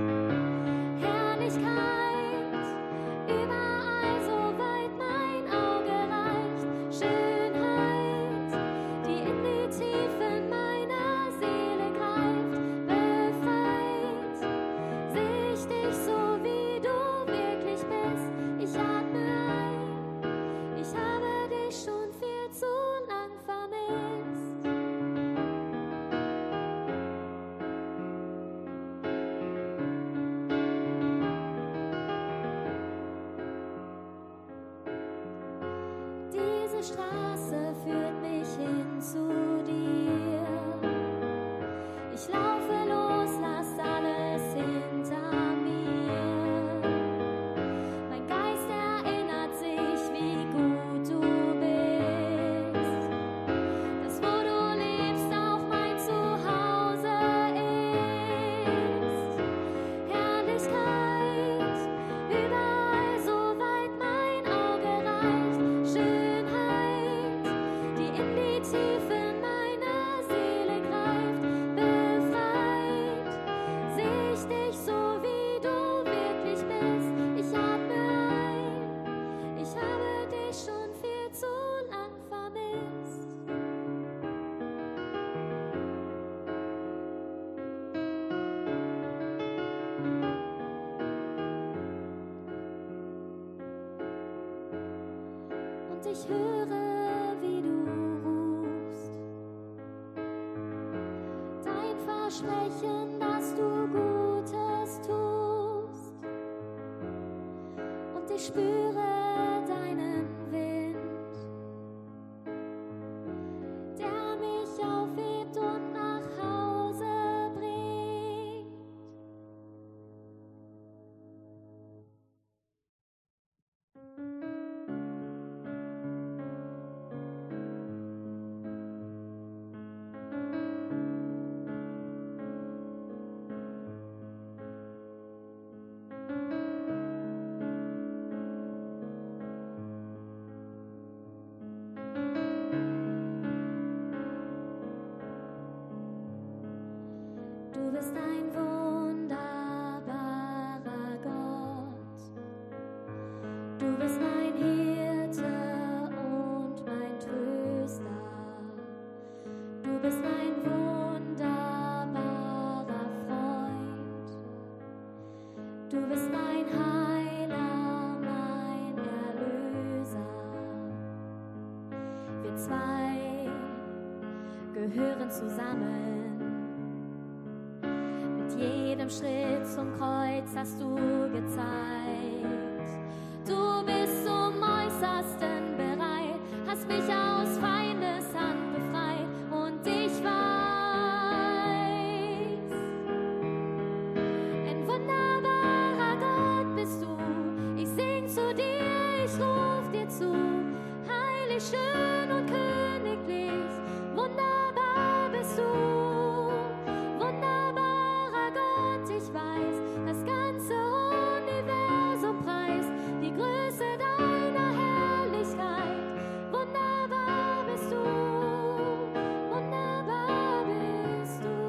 Herrlichkeit, überall so weit mein Auge reicht. Schönheit, die in die Tiefen meiner Seele greift. Befreit, seh ich dich so, wie du wirklich bist. Ich atme ein, ich habe dich schon viel zu lang vermisst. Diese Straße führt mich hin zu dir. Ich laufe los, lass alles hinter mir. Mein Geist erinnert sich, wie gut du bist. Dass wo du lebst auch mein Zuhause ist. Herrlichkeit, überall so weit mein Auge reicht. Schönheit, die in die Tiefen meiner Seele greift. Befreit, seh ich dich so, wie du wirklich bist. Ich atme ein, ich habe dich schon viel zu lang vermisst. Und ich höre, wie du rufst. Dein Versprechen, dass du Gutes tust. Und ich spüre deinen Wind, der mich aufhebt und nach Hause bringt. Du bist ein wunderbarer Gott. Du bist mein Hirte und mein Tröster. Du bist ein wunderbarer Freund. Du bist mein Heiler, mein Erlöser. Wir zwei gehören zusammen. Mit jedem Schritt zum Kreuz hast du gezeigt. Du bist zum Äußersten bereit, hast mich aus Feindes Hand befreit. Und ich weiß, ein wunderbarer Gott bist du. Ich sing zu dir, ich ruf dir zu. Heilig, schön und königlich, wunderbar bist du. Wunderbarer Gott, ich weiß, das ganze Universum preist die Größe deiner Herrlichkeit. Wunderbar bist du, wunderbar bist du.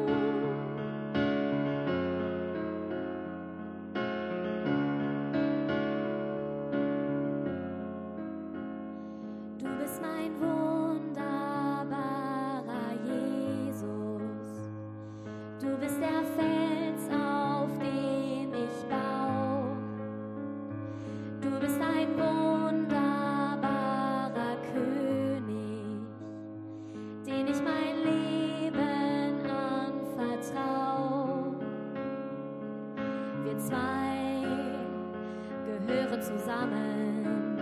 Du bist mein wunderbarer Jesus. Du bist der Fels, auf dem ich bau. Du bist ein wunderbarer König, den ich mein Leben anvertrau. Wir zwei gehören zusammen.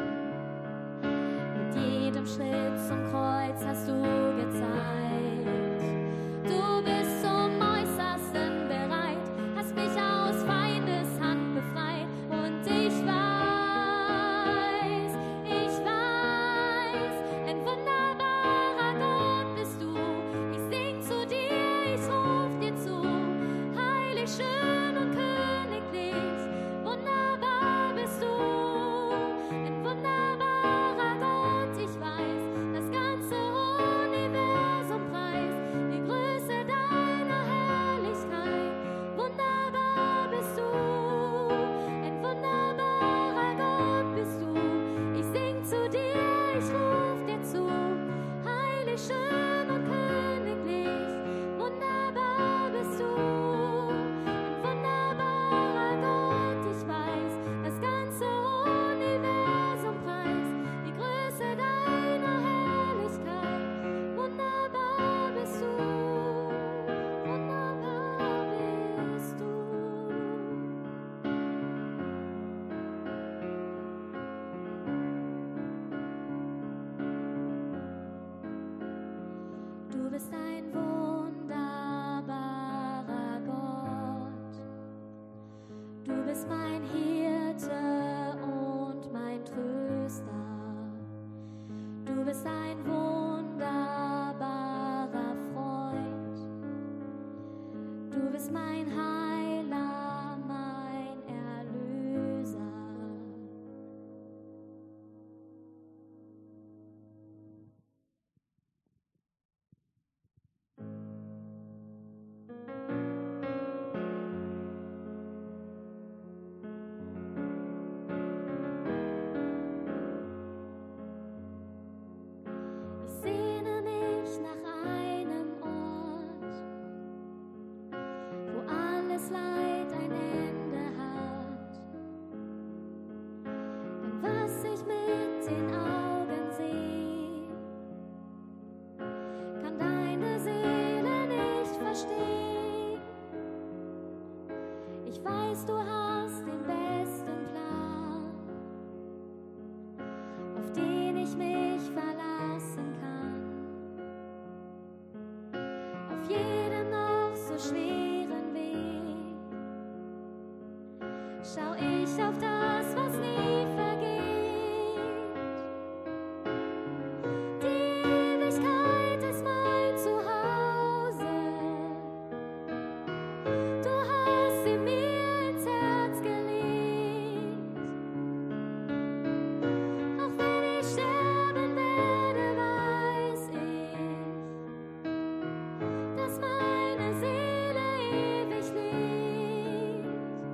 Mit jedem Schritt zum Kreuz hast du gezeigt. Du bist zum Äußersten bereit, hast mich aus Feindes Hand befreit. Und ich weiß, ein Wunder bist ein wunderbarer Gott. Du bist mein Hirte und mein Tröster. Du bist ein wunderbarer Freund. Du bist mein Heiler, mein Erlöser. Ich sehne mich nach einem Ort, wo alles Leid ein Ende hat. Denn was ich mit den Augen sehe, kann deine Seele nicht verstehen. Ich weiß, du hast den besten Plan, auf den ich mich verlassen kann. Auf jedem noch so schweren Weg schau ich auf das, was nie vergeht. Die Ewigkeit ist mein Zuhause. Du hast sie mir ins Herz gelegt. Auch wenn ich sterben werde, weiß ich, dass meine Seele ewig lebt.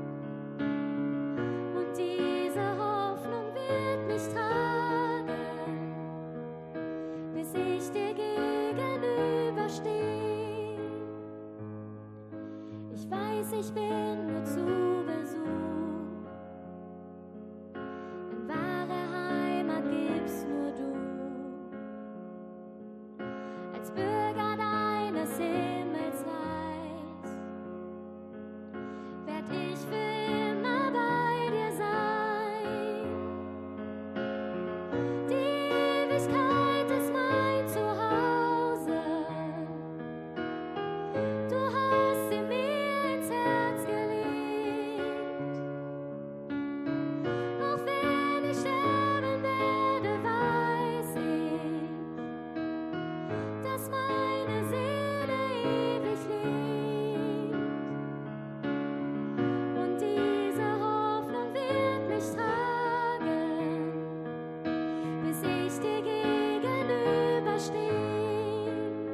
Und diese Hoffnung wird mich tragen, bis ich dir gegenüberstehe. Ich weiß, ich bin nur zu Besuch, denn wahre Heimat gibst nur du. Als Bürger deines Himmelsreichs werd ich für immer bei dir sein. Die Ewigkeit ist mein Zuhause. Du hast sie mir ins Herz gelegt. Auch wenn ich sterben werde, weiß ich, dass meine Seele ewig lebt. Und diese Hoffnung wird mich tragen, bis ich dir gegenüberstehe.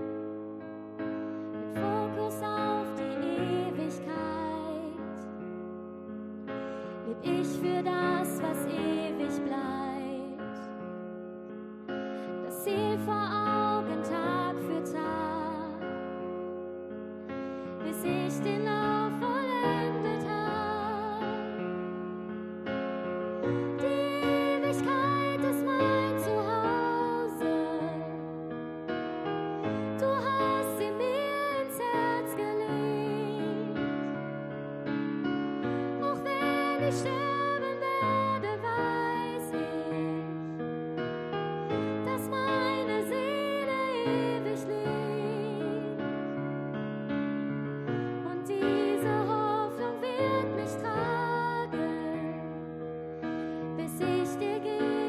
Mit Fokus auf die Ewigkeit leb ich für das, was ewig bleibt. Das Ziel vor Augen Tag für Tag, bis ich den Lauf vollendet hab. Die Ewigkeit ist mein Zuhause. Du hast sie mir ins Herz gelegt. Auch wenn ich sterben werde, weiß ich, dass meine Seele ewig lebt. Und diese Hoffnung wird mich tragen, bis ich dir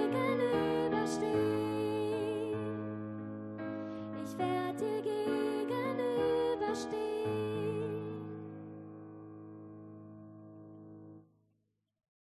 gegenüberstehe. Ich werd dir gegenüberstehen.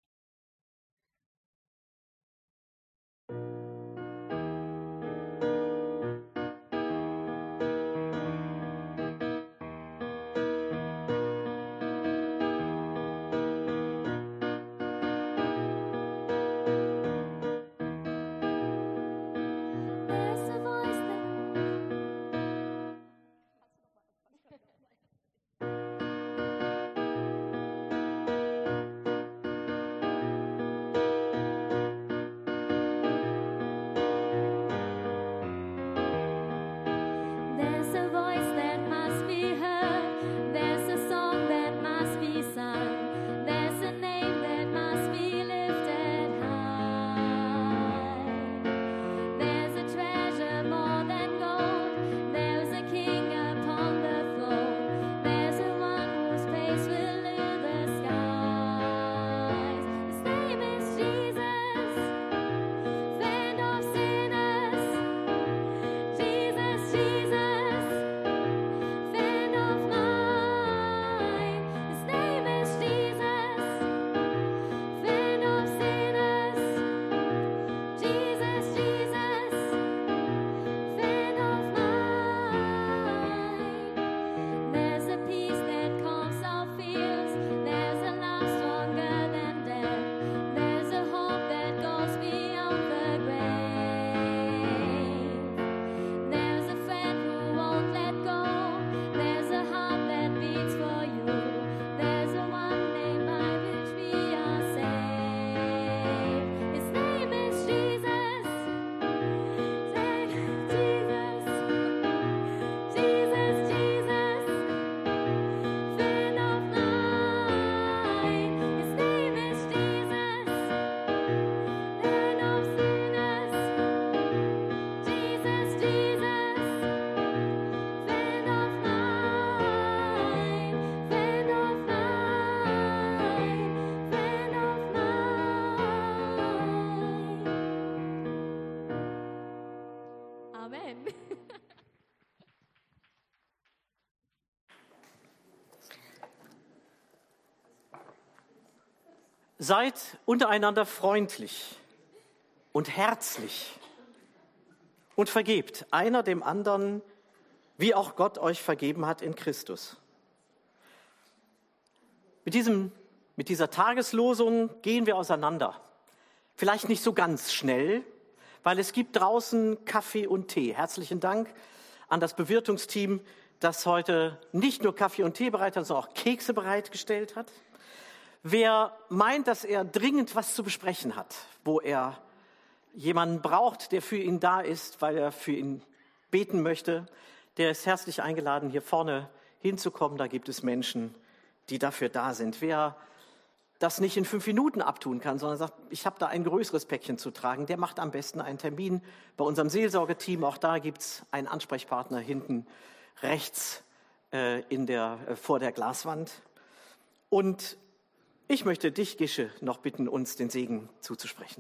Seid untereinander freundlich und herzlich und vergebt einer dem anderen, wie auch Gott euch vergeben hat in Christus. Mit dieser Tageslosung gehen wir auseinander. Vielleicht nicht so ganz schnell, weil es gibt draußen Kaffee und Tee. Herzlichen Dank an das Bewirtungsteam, das heute nicht nur Kaffee und Tee bereitet hat, sondern auch Kekse bereitgestellt hat. Wer meint, dass er dringend was zu besprechen hat, wo er jemanden braucht, der für ihn da ist, weil er für ihn beten möchte, der ist herzlich eingeladen, hier vorne hinzukommen. Da gibt es Menschen, die dafür da sind. Wer das nicht in 5 Minuten abtun kann, sondern sagt, ich habe da ein größeres Päckchen zu tragen, der macht am besten einen Termin bei unserem Seelsorgeteam. Auch da gibt es einen Ansprechpartner hinten rechts vor der Glaswand. Und ich möchte dich, Gische, noch bitten, uns den Segen zuzusprechen.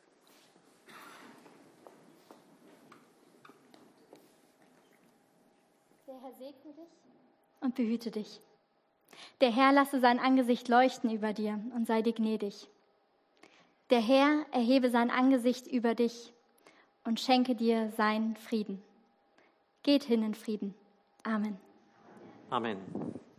Der Herr segne dich und behüte dich. Der Herr lasse sein Angesicht leuchten über dir und sei dir gnädig. Der Herr erhebe sein Angesicht über dich und schenke dir seinen Frieden. Geht hin in Frieden. Amen. Amen.